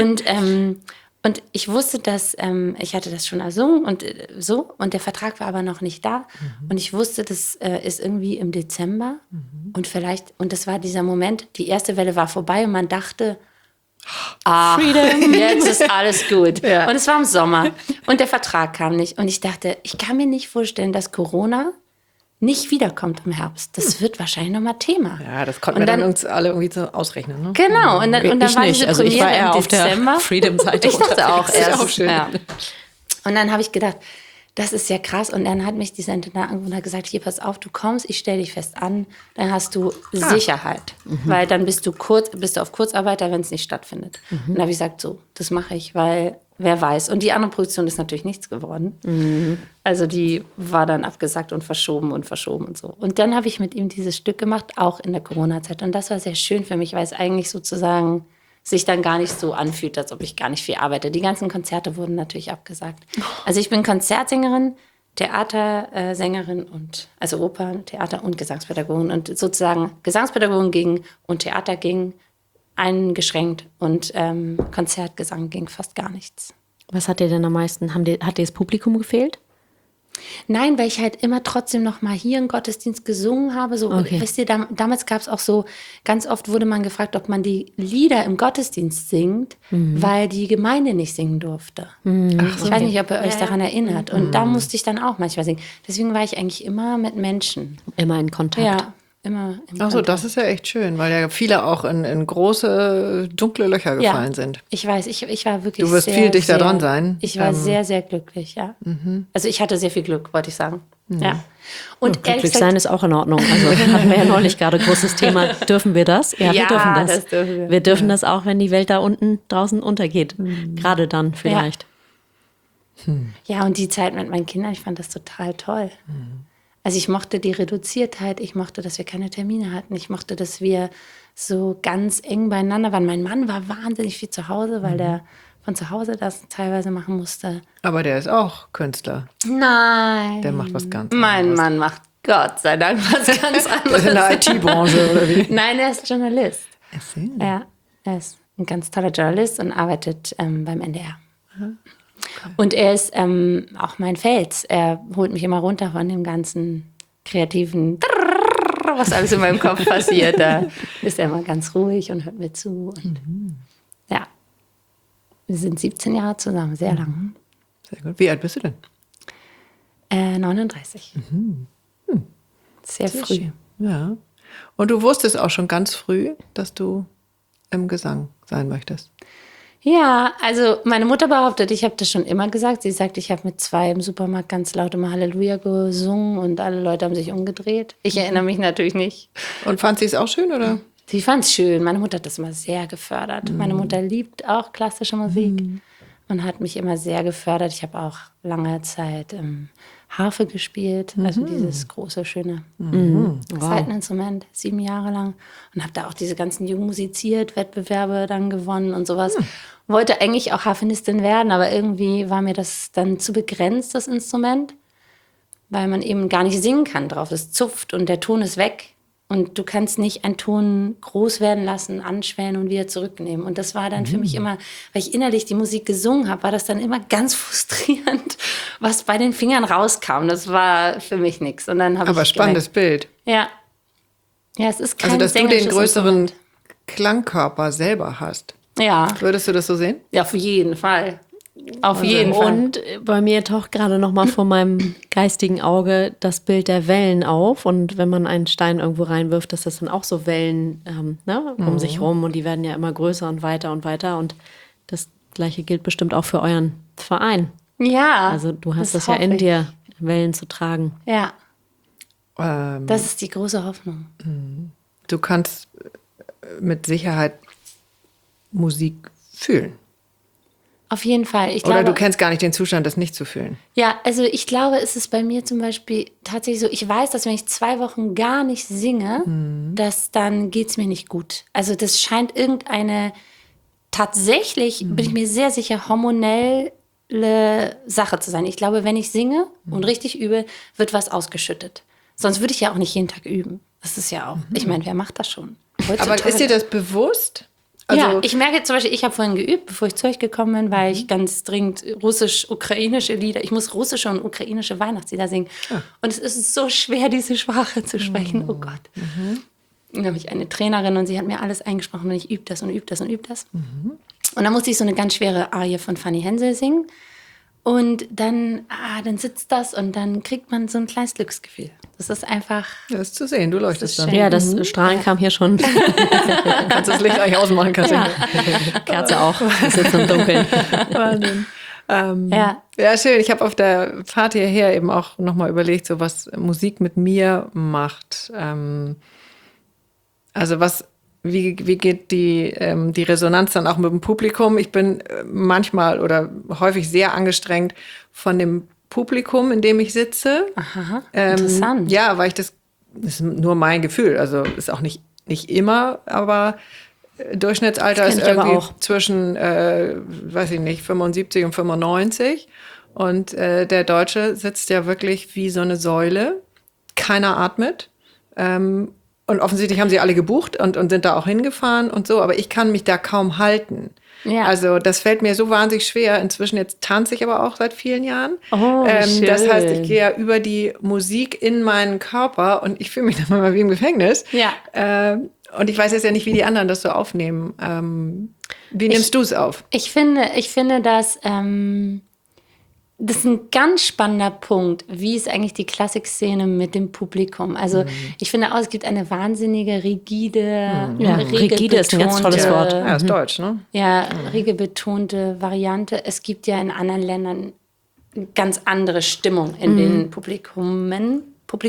Und ich wusste, dass ich hatte das schon ersungen und so. Und der Vertrag war aber noch nicht da. Und ich wusste, das ist irgendwie im Dezember. Und das war dieser Moment, die erste Welle war vorbei und man dachte, Freedom, jetzt ist alles gut. Ja. Und es war im Sommer und der Vertrag kam nicht. Und ich dachte, ich kann mir nicht vorstellen, dass Corona nicht wiederkommt im Herbst. Das wird wahrscheinlich nochmal Thema. Ja, das konnten wir dann uns alle irgendwie so ausrechnen. Ne? Genau. Und dann war diese also ich war Premiere eher im auf Dezember. der Freedom-Seite. Ich dachte auch Das ist erst. auch schön. Ja. Und dann habe ich gedacht, Das ist ja krass. Und dann hat mich dieser Internatanwohner gesagt, hier, pass auf, du kommst, ich stelle dich fest an, dann hast du Sicherheit. Weil dann bist du auf Kurzarbeit, wenn es nicht stattfindet. Und da habe ich gesagt, so, das mache ich, weil wer weiß. Und die andere Produktion ist natürlich nichts geworden. Also die war dann abgesagt und verschoben und so. Und dann habe ich mit ihm dieses Stück gemacht, auch in der Corona-Zeit. Und das war sehr schön für mich, weil es eigentlich sozusagen sich dann gar nicht so anfühlt, als ob ich gar nicht viel arbeite. Die ganzen Konzerte wurden natürlich abgesagt. Also ich bin Konzertsängerin, Theatersängerin also Oper, Theater und Gesangspädagogin. Und sozusagen Gesangspädagogin ging und Theater ging eingeschränkt und Konzertgesang ging fast gar nichts. Was hat dir denn am meisten, hat dir das Publikum gefehlt? Nein, weil ich halt immer trotzdem noch mal hier im Gottesdienst gesungen habe. So, Okay. wisst ihr, damals gab es auch so, ganz oft wurde man gefragt, ob man die Lieder im Gottesdienst singt, weil die Gemeinde nicht singen durfte. Ich weiß nicht, ob ihr euch daran erinnert. Und da musste ich dann auch manchmal singen. Deswegen war ich eigentlich immer mit Menschen. Immer in Kontakt. Ja, immer im Ach so, Kontakt. das ist ja echt schön, weil ja viele auch in große, dunkle Löcher gefallen sind. Ich weiß, ich war wirklich Du wirst sehr, viel dichter sehr, dran sein. Ich war sehr, sehr glücklich, ja. Also ich hatte sehr viel Glück, wollte ich sagen. Ja. Und ehrlich Glücklich gesagt, sein ist auch in Ordnung. Also hatten wir ja neulich gerade großes Thema. Dürfen wir das? Ja, wir Ja, dürfen das. das dürfen wir. Wir dürfen das auch, wenn die Welt da unten draußen untergeht. Gerade dann vielleicht. ja, und die Zeit mit meinen Kindern, ich fand das total toll. Also ich mochte die Reduziertheit, ich mochte, dass wir keine Termine hatten, ich mochte, dass wir so ganz eng beieinander waren. Mein Mann war wahnsinnig viel zu Hause, weil der von zu Hause das teilweise machen musste. Aber der ist auch Künstler. Nein. Der macht was ganz Mein anderes. Mann macht Gott sei Dank was ganz Der anderes. ist in der IT-Branche, oder wie? Nein, er ist Journalist. Erzähl. Ja, er ist ein ganz toller Journalist und arbeitet beim NDR. Und er ist auch mein Fels. Er holt mich immer runter von dem ganzen kreativen, was alles in meinem Kopf passiert. Da ist er immer ganz ruhig und hört mir zu. Und ja, wir sind 17 Jahre zusammen, sehr lang. Sehr gut. Wie alt bist du denn? 39. Sehr früh. schön. Ja. Und du wusstest auch schon ganz früh, dass du im Gesang sein möchtest. Ja, also meine Mutter behauptet, ich habe das schon immer gesagt. Sie sagt, ich habe mit 2 im Supermarkt ganz laut immer Halleluja gesungen und alle Leute haben sich umgedreht. Ich erinnere mich natürlich nicht. Und fand sie es auch schön, oder? Sie fand es schön. Meine Mutter hat das immer sehr gefördert. Meine Mutter liebt auch klassische Musik und hat mich immer sehr gefördert. Ich habe auch lange Zeit Harfe gespielt, also dieses große, schöne Saiteninstrument, 7 Jahre lang. Und habe da auch diese ganzen Jugend musiziert, Wettbewerbe dann gewonnen und sowas. Wollte eigentlich auch Harfenistin werden, aber irgendwie war mir das dann zu begrenzt, das Instrument, weil man eben gar nicht singen kann drauf. Es zupft und der Ton ist weg. Und du kannst nicht einen Ton groß werden lassen, anschwellen und wieder zurücknehmen. Und das war dann für mich immer, weil ich innerlich die Musik gesungen habe, war das dann immer ganz frustrierend, was bei den Fingern rauskam. Das war für mich nichts. Und dann habe Aber ich spannendes Bild. Ja. Ja, es ist kein Also, dass du den sängerisches größeren Instrument. Klangkörper selber hast. Ja, Würdest du das so sehen? ja, auf jeden Fall. Auf jeden Fall. Und bei mir taucht gerade noch mal vor meinem geistigen Auge das Bild der Wellen auf. Und wenn man einen Stein irgendwo reinwirft, dass das dann auch so Wellen um sich rum. Und die werden ja immer größer und weiter und weiter. Und das Gleiche gilt bestimmt auch für euren Verein. Ja. Also du hast das ja hoffe in ich. dir, Wellen zu tragen. Ja, das ist die große Hoffnung. Du kannst mit Sicherheit Musik fühlen. Auf jeden Fall. Ich Oder glaube, du kennst gar nicht den Zustand, das nicht zu fühlen. ja, also ich glaube, es ist bei mir zum Beispiel tatsächlich so, ich weiß, dass wenn ich 2 Wochen gar nicht singe, dass dann geht es mir nicht gut. Also das scheint irgendeine, tatsächlich bin ich mir sehr sicher, hormonelle Sache zu sein. Ich glaube, wenn ich singe und richtig übe, wird was ausgeschüttet. Sonst würde ich ja auch nicht jeden Tag üben. Das ist ja auch, ich meine, wer macht das schon? Aber ist dir das bewusst? Also, Ja, ich merke zum Beispiel, ich habe vorhin geübt, bevor ich zu euch gekommen bin, weil ich ganz dringend russisch-ukrainische Lieder, ich muss russische und ukrainische Weihnachtslieder singen. Und es ist so schwer, diese Sprache zu sprechen. Oh Gott. Dann habe ich eine Trainerin und sie hat mir alles eingesprochen und ich übe das und übe das und übe das. Und dann musste ich so eine ganz schwere Arie von Fanny Hensel singen. Und dann sitzt das und dann kriegt man so ein kleines Glücksgefühl. Das ist einfach... das ist zu sehen, du leuchtest Das ist dann. Ja, das Strahlen kam hier schon. Kannst das Licht eigentlich ausmachen, Katrin. Kerze auch. Wir sitzen im Dunkeln. Wahnsinn. Ja. Ja, schön. Ich habe auf der Fahrt hierher eben auch nochmal überlegt, so was Musik mit mir macht. Also wie geht die Resonanz dann auch mit dem Publikum? Ich bin manchmal oder häufig sehr angestrengt von dem Publikum, in dem ich sitze. Aha, interessant. Ja, weil das ist nur mein Gefühl. Also ist auch nicht immer, aber Durchschnittsalter ist irgendwie zwischen, weiß ich nicht, 75 und 95. Und der Deutsche sitzt ja wirklich wie so eine Säule. Keiner atmet. Und offensichtlich haben sie alle gebucht und sind da auch hingefahren und so. Aber ich kann mich da kaum halten. Ja. Also das fällt mir so wahnsinnig schwer. Inzwischen jetzt tanze ich aber auch seit vielen Jahren. Oh, schön. Das heißt, ich gehe ja über die Musik in meinen Körper und ich fühle mich dann mal wie im Gefängnis. Ja. Und ich weiß jetzt ja nicht, wie die anderen das so aufnehmen. Wie nimmst du es auf? Ich finde, dass das ist ein ganz spannender Punkt. Wie ist eigentlich die Klassikszene mit dem Publikum? Also ich finde auch, es gibt eine wahnsinnige rigide, rigide ist ein ganz tolles Wort. Ja, ist deutsch, ne? Ja, regelbetonte Variante. Es gibt ja in anderen Ländern eine ganz andere Stimmung in den Publiken?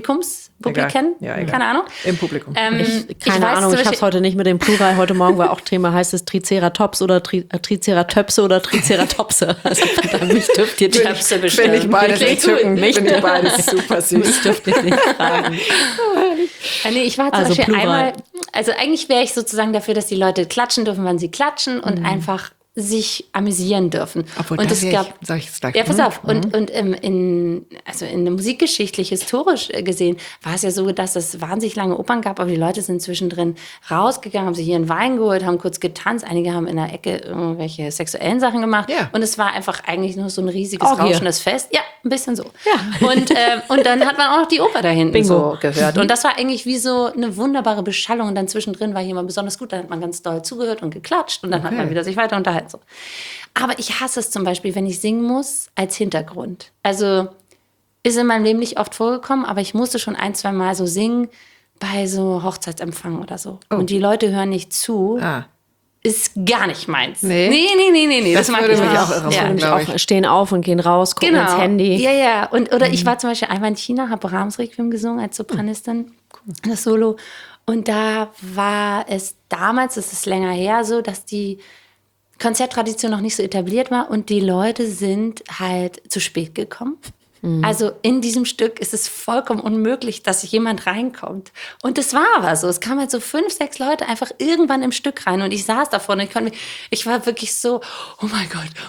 Ja, keine Ahnung. Im Publikum. Keine Ahnung, ich habe es heute nicht mit dem Plural. Heute Morgen war auch Thema, heißt es Triceratops oder Triceratops oder Triceratopse. Also mich dürft ihr Töpse bestimmt. Finde ich beides entzückend. Finde ich beides super süß. Mich dürft ihr nicht fragen. Nee, ich war zum Beispiel einmal, also eigentlich wäre ich sozusagen dafür, dass die Leute klatschen dürfen, wann sie klatschen und einfach sich amüsieren dürfen. Obwohl, und es gab, sag ich es gleich. Ja, pass auf. Und in der musikgeschichtlich, historisch gesehen, war es ja so, dass es wahnsinnig lange Opern gab, aber die Leute sind zwischendrin rausgegangen, haben sich hier einen Wein geholt, haben kurz getanzt. Einige haben in der Ecke irgendwelche sexuellen Sachen gemacht. Ja. Und es war einfach eigentlich nur so ein riesiges, rauschendes Fest. Ja, ein bisschen so. Ja. Und dann hat man auch noch die Oper da hinten so gehört. Und das war eigentlich wie so eine wunderbare Beschallung. Und dann zwischendrin war jemand besonders gut, dann hat man ganz doll zugehört und geklatscht. Und dann hat man wieder sich weiter unterhalten. So. Aber ich hasse es zum Beispiel, wenn ich singen muss als Hintergrund. Also ist in meinem Leben nicht oft vorgekommen, aber ich musste schon 1-2 Mal so singen bei so Hochzeitsempfang oder so. Oh. Und die Leute hören nicht zu. Ist gar nicht meins. Nee. Das mag ich mich auch irre machen, auch stehen auf und gehen raus, gucken ins Handy. Ja. Oder ich war zum Beispiel einmal in China, habe Brahms Requiem gesungen als Sopranistin, das Solo. Und da war es damals, das ist länger her, so, dass die Konzerttradition noch nicht so etabliert war und die Leute sind halt zu spät gekommen. Also in diesem Stück ist es vollkommen unmöglich, dass jemand reinkommt. Und es war aber so. Es kamen halt so 5, 6 Leute einfach irgendwann im Stück rein. Und ich saß davor und ich war wirklich so, oh mein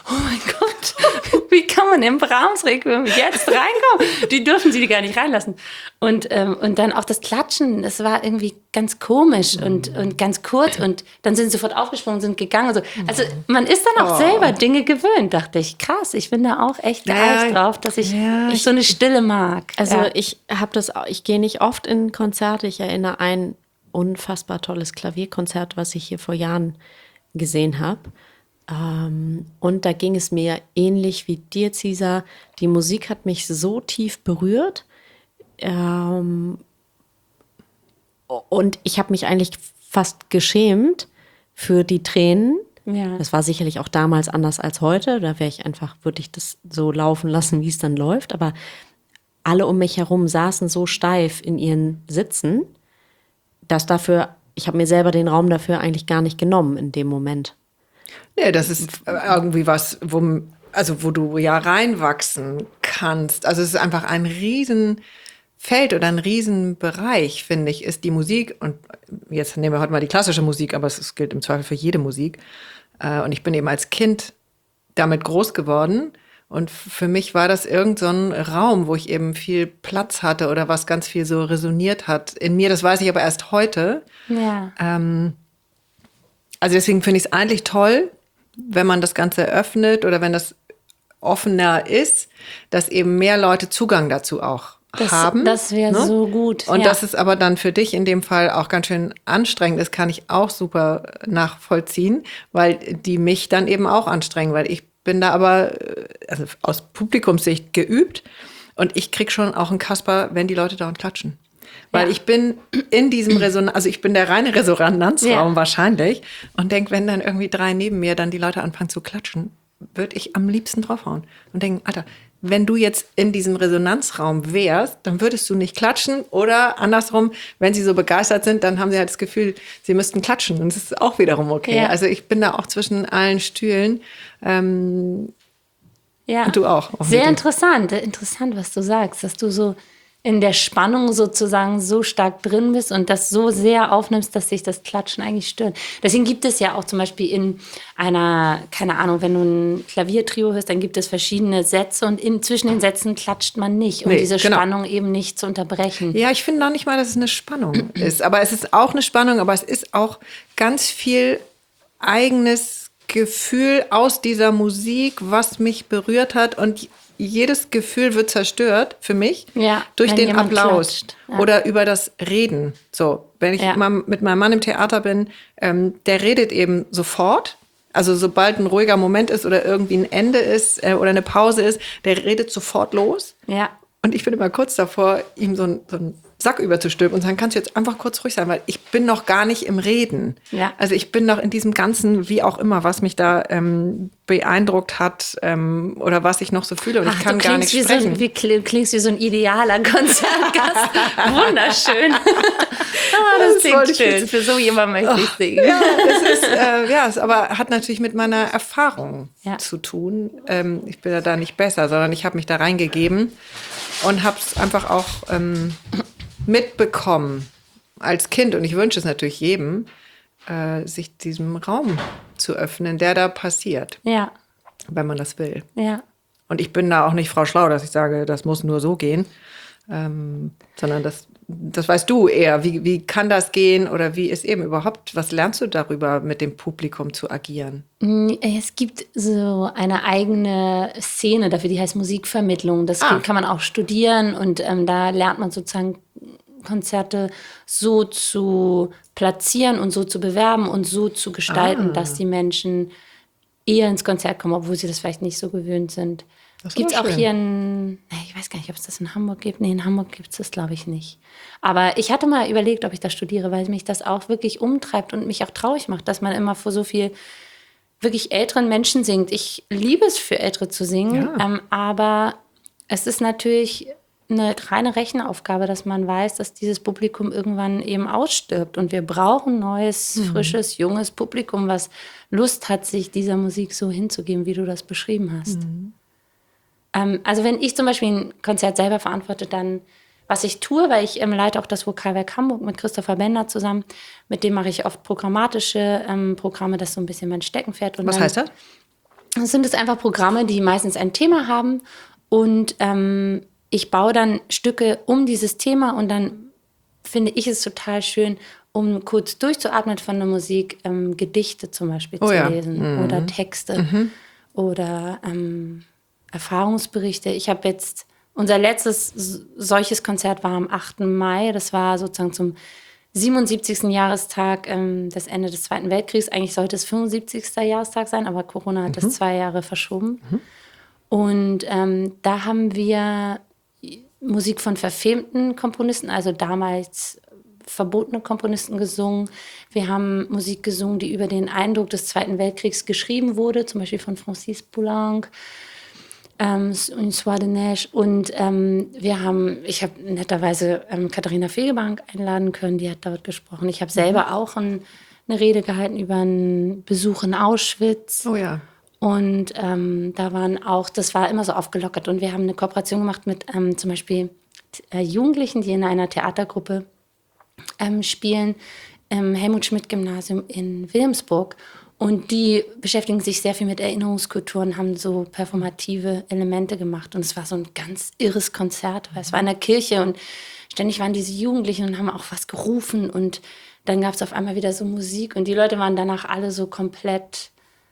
Gott, wie kann man im Brahms Requiem jetzt reinkommen? Die dürfen sie gar nicht reinlassen. Und dann auch das Klatschen, das war irgendwie ganz komisch und ganz kurz. Und dann sind sie sofort aufgesprungen, sind gegangen. Und so. Also man ist dann auch selber Dinge gewöhnt, dachte ich. Krass, ich bin da auch echt geeicht drauf, dass ich so eine Stille mag. Also ich gehe nicht oft in Konzerte. Ich erinnere ein unfassbar tolles Klavierkonzert, was ich hier vor Jahren gesehen habe. Und da ging es mir ähnlich wie dir, Cesar. Die Musik hat mich so tief berührt. Und ich habe mich eigentlich fast geschämt für die Tränen. Ja. Das war sicherlich auch damals anders als heute. Da würde ich das so laufen lassen, wie es dann läuft. Aber alle um mich herum saßen so steif in ihren Sitzen, dass ich habe mir selber den Raum dafür eigentlich gar nicht genommen in dem Moment. Nee, das ist irgendwie was, wo du ja reinwachsen kannst. Also es ist einfach ein Riesenfeld oder ein Riesenbereich, finde ich, ist die Musik. Und jetzt nehmen wir heute mal die klassische Musik, aber es gilt im Zweifel für jede Musik. Und ich bin eben als Kind damit groß geworden. Und für mich war das irgend so ein Raum, wo ich eben viel Platz hatte oder was ganz viel so resoniert hat in mir. Das weiß ich aber erst heute. Ja. Also deswegen finde ich es eigentlich toll, wenn man das Ganze öffnet oder wenn das offener ist, dass eben mehr Leute Zugang dazu auch haben. Das wäre so gut. Und dass es aber dann für dich in dem Fall auch ganz schön anstrengend ist, kann ich auch super nachvollziehen, weil die mich dann eben auch anstrengen, weil ich bin da aber also aus Publikumssicht geübt und ich krieg schon auch einen Kasper, wenn die Leute dauernd klatschen. Weil ich bin in diesem ich bin der reine Resonanzraum wahrscheinlich und denke, wenn dann irgendwie 3 neben mir dann die Leute anfangen zu klatschen, würde ich am liebsten draufhauen und denken, Alter, wenn du jetzt in diesem Resonanzraum wärst, dann würdest du nicht klatschen oder andersrum, wenn sie so begeistert sind, dann haben sie halt das Gefühl, sie müssten klatschen und das ist auch wiederum okay. Ja. Also ich bin da auch zwischen allen Stühlen. Ja. Und du auch. Sehr interessant, was du sagst, dass du so in der Spannung sozusagen so stark drin bist und das so sehr aufnimmst, dass sich das Klatschen eigentlich stört. Deswegen gibt es ja auch zum Beispiel in einer, keine Ahnung, wenn du ein Klaviertrio hörst, dann gibt es verschiedene Sätze und zwischen den Sätzen klatscht man nicht, um diese Spannung eben nicht zu unterbrechen. Ja, ich finde noch nicht mal, dass es eine Spannung ist. Aber es ist auch eine Spannung, aber es ist auch ganz viel eigenes Gefühl aus dieser Musik, was mich berührt hat und jedes Gefühl wird zerstört für mich durch den Applaus oder über das Reden. So, wenn ich mal mit meinem Mann im Theater bin, der redet eben sofort. Also sobald ein ruhiger Moment ist oder irgendwie ein Ende ist oder eine Pause ist, der redet sofort los. Ja. Und ich bin immer kurz davor, ihm so einen Sack überzustülpen und sagen, kannst du jetzt einfach kurz ruhig sein, weil ich bin noch gar nicht im Reden. Ja. Also ich bin noch in diesem Ganzen, wie auch immer, was mich da beeindruckt hat oder was ich noch so fühle und ich kann gar nicht sprechen. Du klingst wie so ein idealer Konzertgast. Wunderschön. Das klingt schön. Für so jemanden möchte ich singen. Ja, es aber hat natürlich mit meiner Erfahrung zu tun. Ich bin ja da nicht besser, sondern ich habe mich da reingegeben und habe es einfach auch mitbekommen als Kind. Und ich wünsche es natürlich jedem, sich diesem Raum zu öffnen, der da passiert. Ja. Wenn man das will. Ja. Und ich bin da auch nicht Frau Schlau, dass ich sage, das muss nur so gehen. Sondern das weißt du eher. Wie kann das gehen oder wie ist eben überhaupt, was lernst du darüber, mit dem Publikum zu agieren? Es gibt so eine eigene Szene dafür, die heißt Musikvermittlung. Das kann man auch studieren und da lernt man sozusagen Konzerte so zu platzieren und so zu bewerben und so zu gestalten, dass die Menschen eher ins Konzert kommen, obwohl sie das vielleicht nicht so gewöhnt sind. Gibt es auch hier ich weiß gar nicht, ob es das in Hamburg gibt. Nee, in Hamburg gibt es das, glaube ich, nicht. Aber ich hatte mal überlegt, ob ich das studiere, weil mich das auch wirklich umtreibt und mich auch traurig macht, dass man immer vor so viel wirklich älteren Menschen singt. Ich liebe es, für Ältere zu singen, aber es ist natürlich eine reine Rechenaufgabe, dass man weiß, dass dieses Publikum irgendwann eben ausstirbt. Und wir brauchen neues, frisches, junges Publikum, was Lust hat, sich dieser Musik so hinzugeben, wie du das beschrieben hast. Also wenn ich zum Beispiel ein Konzert selber verantworte, dann, was ich tue, weil ich leite auch das Vokalwerk Hamburg mit Christopher Bender zusammen, mit dem mache ich oft programmatische Programme, das ist so ein bisschen mein Steckenpferd. Und was heißt das? Das sind es einfach Programme, die meistens ein Thema haben und ich baue dann Stücke um dieses Thema und dann finde ich es total schön, um kurz durchzuatmen von der Musik, Gedichte zum Beispiel zu lesen oder Texte oder Erfahrungsberichte. Ich habe jetzt, unser letztes solches Konzert war am 8. Mai. Das war sozusagen zum 77. Jahrestag des Ende des Zweiten Weltkriegs. Eigentlich sollte es 75. Jahrestag sein, aber Corona hat das 2 Jahre verschoben. Und da haben wir Musik von verfemten Komponisten, also damals verbotene Komponisten gesungen. Wir haben Musik gesungen, die über den Eindruck des Zweiten Weltkriegs geschrieben wurde, zum Beispiel von Francis Poulenc, Un Soir de Neige. Und ich habe netterweise Katharina Fegebank einladen können, die hat dort gesprochen. Ich habe selber auch eine Rede gehalten über einen Besuch in Auschwitz. Oh ja. Und da waren auch, das war immer so aufgelockert. Und wir haben eine Kooperation gemacht mit zum Beispiel Jugendlichen, die in einer Theatergruppe spielen, im Helmut-Schmidt-Gymnasium in Wilhelmsburg. Und die beschäftigen sich sehr viel mit Erinnerungskulturen, haben so performative Elemente gemacht. Und es war so ein ganz irres Konzert, weil es war in der Kirche und ständig waren diese Jugendlichen und haben auch was gerufen. Und dann gab es auf einmal wieder so Musik und die Leute waren danach alle so komplett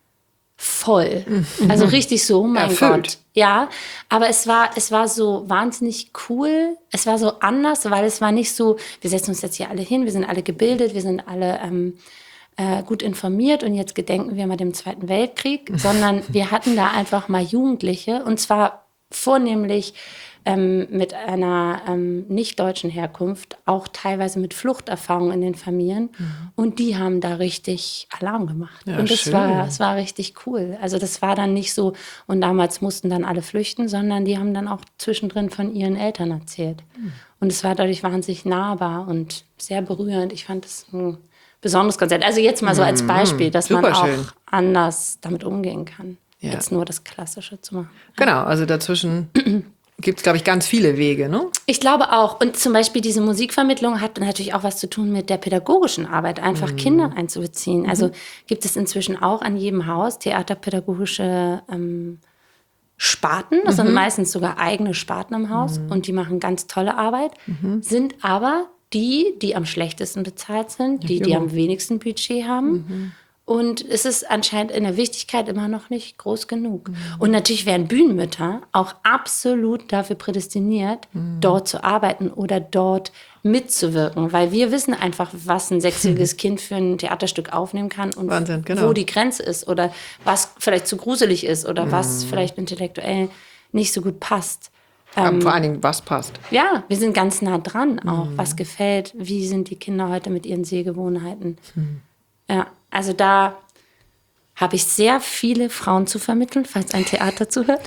voll. Also richtig so, mein Gott. Ja, aber es war so wahnsinnig cool. Es war so anders, weil es war nicht so, wir setzen uns jetzt hier alle hin, wir sind alle gebildet, wir sind alle gut informiert und jetzt gedenken wir mal dem Zweiten Weltkrieg, sondern wir hatten da einfach mal Jugendliche und zwar vornehmlich mit einer nicht deutschen Herkunft, auch teilweise mit Fluchterfahrung in den Familien. Und die haben da richtig Alarm gemacht. Ja, und schön. es war richtig cool. Also das war dann nicht so, und damals mussten dann alle flüchten, sondern die haben dann auch zwischendrin von ihren Eltern erzählt. Und es war dadurch wahnsinnig nahbar und sehr berührend. Ich fand das ein besonderes Konzert. Also jetzt mal so als Beispiel, dass man auch Superschön. anders damit umgehen kann, Ja. als nur das Klassische zu machen. Genau, also dazwischen gibt es, glaube ich, ganz viele Wege, ne? Ich glaube auch. Und zum Beispiel diese Musikvermittlung hat natürlich auch was zu tun mit der pädagogischen Arbeit, einfach Kinder einzubeziehen. Also gibt es inzwischen auch an jedem Haus theaterpädagogische Sparten. Das sind meistens sogar eigene Sparten im Haus und die machen ganz tolle Arbeit, sind aber die am schlechtesten bezahlt sind, die am wenigsten Budget haben. Und es ist anscheinend in der Wichtigkeit immer noch nicht groß genug. Und natürlich wären Bühnenmütter auch absolut dafür prädestiniert, dort zu arbeiten oder dort mitzuwirken. Weil wir wissen einfach, was ein sechsjähriges Kind für ein Theaterstück aufnehmen kann und Wahnsinn, genau. wo die Grenze ist oder was vielleicht zu gruselig ist oder was vielleicht intellektuell nicht so gut passt. Vor allen Dingen, was passt. Ja, wir sind ganz nah dran auch. Was gefällt, wie sind die Kinder heute mit ihren Sehgewohnheiten. Ja, also da habe ich sehr viele Frauen zu vermitteln, falls ein Theater zuhört,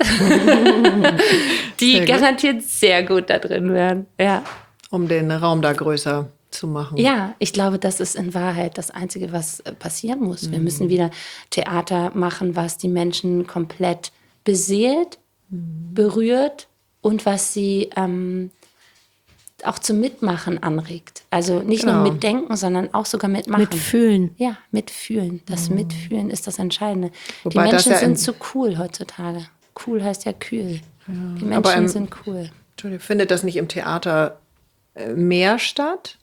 die garantiert sehr gut da drin wären. Ja. Um den Raum da größer zu machen. Ja, ich glaube, das ist in Wahrheit das Einzige, was passieren muss. Wir müssen wieder Theater machen, was die Menschen komplett beseelt, berührt und was sie auch zum Mitmachen anregt. Also nicht nur mitdenken, sondern auch sogar mitmachen. Mitfühlen. Ja, mitfühlen. Das Mitfühlen ist das Entscheidende. Wobei die das Menschen ja sind so cool heutzutage. Cool heißt ja kühl. Die Menschen Aber sind cool. Entschuldigung, findet das nicht im Theater mehr statt?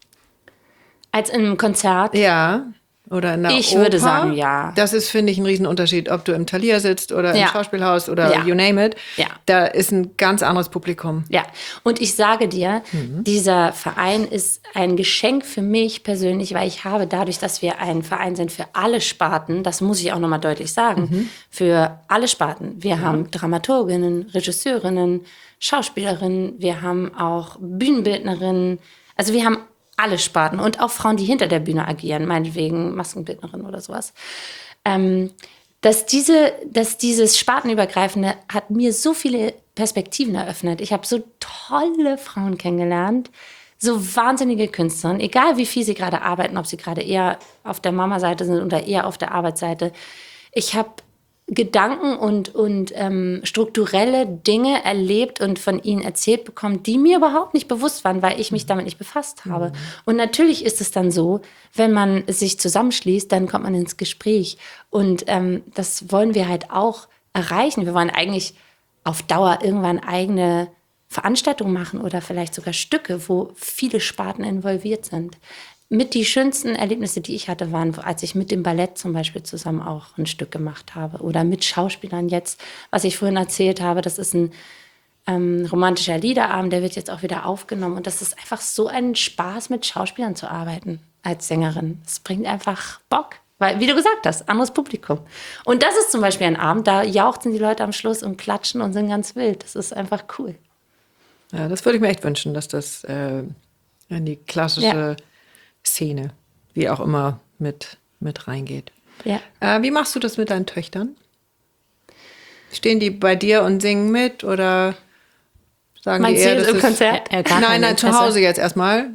Als in einem Konzert. Ja. Oder in der Ich Oper? würde sagen, ja. Das ist, finde ich, ein Riesenunterschied, ob du im Thalia sitzt oder im Ja. Schauspielhaus oder Ja. you name it. Ja. Da ist ein ganz anderes Publikum. Ja, und ich sage dir, dieser Verein ist ein Geschenk für mich persönlich, weil ich habe dadurch, dass wir ein Verein sind für alle Sparten, das muss ich auch nochmal deutlich sagen, für alle Sparten. Wir haben Dramaturginnen, Regisseurinnen, Schauspielerinnen, wir haben auch Bühnenbildnerinnen, also wir haben alle Sparten und auch Frauen, die hinter der Bühne agieren, meinetwegen Maskenbildnerin oder sowas. Dass dieses Spartenübergreifende hat mir so viele Perspektiven eröffnet. Ich habe so tolle Frauen kennengelernt, so wahnsinnige Künstlerinnen, egal wie viel sie gerade arbeiten, ob sie gerade eher auf der Mama-Seite sind oder eher auf der Arbeitsseite. Ich habe Gedanken und strukturelle Dinge erlebt und von ihnen erzählt bekommen, die mir überhaupt nicht bewusst waren, weil ich mich damit nicht befasst habe. Und natürlich ist es dann so, wenn man sich zusammenschließt, dann kommt man ins Gespräch. Und das wollen wir halt auch erreichen. Wir wollen eigentlich auf Dauer irgendwann eigene Veranstaltungen machen oder vielleicht sogar Stücke, wo viele Sparten involviert sind. Mit die schönsten Erlebnisse, die ich hatte, waren, als ich mit dem Ballett zum Beispiel zusammen auch ein Stück gemacht habe. Oder mit Schauspielern jetzt, was ich vorhin erzählt habe, das ist ein romantischer Liederabend, der wird jetzt auch wieder aufgenommen. Und das ist einfach so ein Spaß, mit Schauspielern zu arbeiten als Sängerin. Es bringt einfach Bock. Weil, wie du gesagt hast, anderes Publikum. Und das ist zum Beispiel ein Abend, da jauchzen die Leute am Schluss und klatschen und sind ganz wild. Das ist einfach cool. Ja, das würde ich mir echt wünschen, dass das in die klassische Szene, wie auch immer, mit reingeht. Ja. Wie machst du das mit deinen Töchtern? Stehen die bei dir und singen mit oder sagen Meinst die eher, du das im ist... Konzert? Nein, zu Hause jetzt erstmal.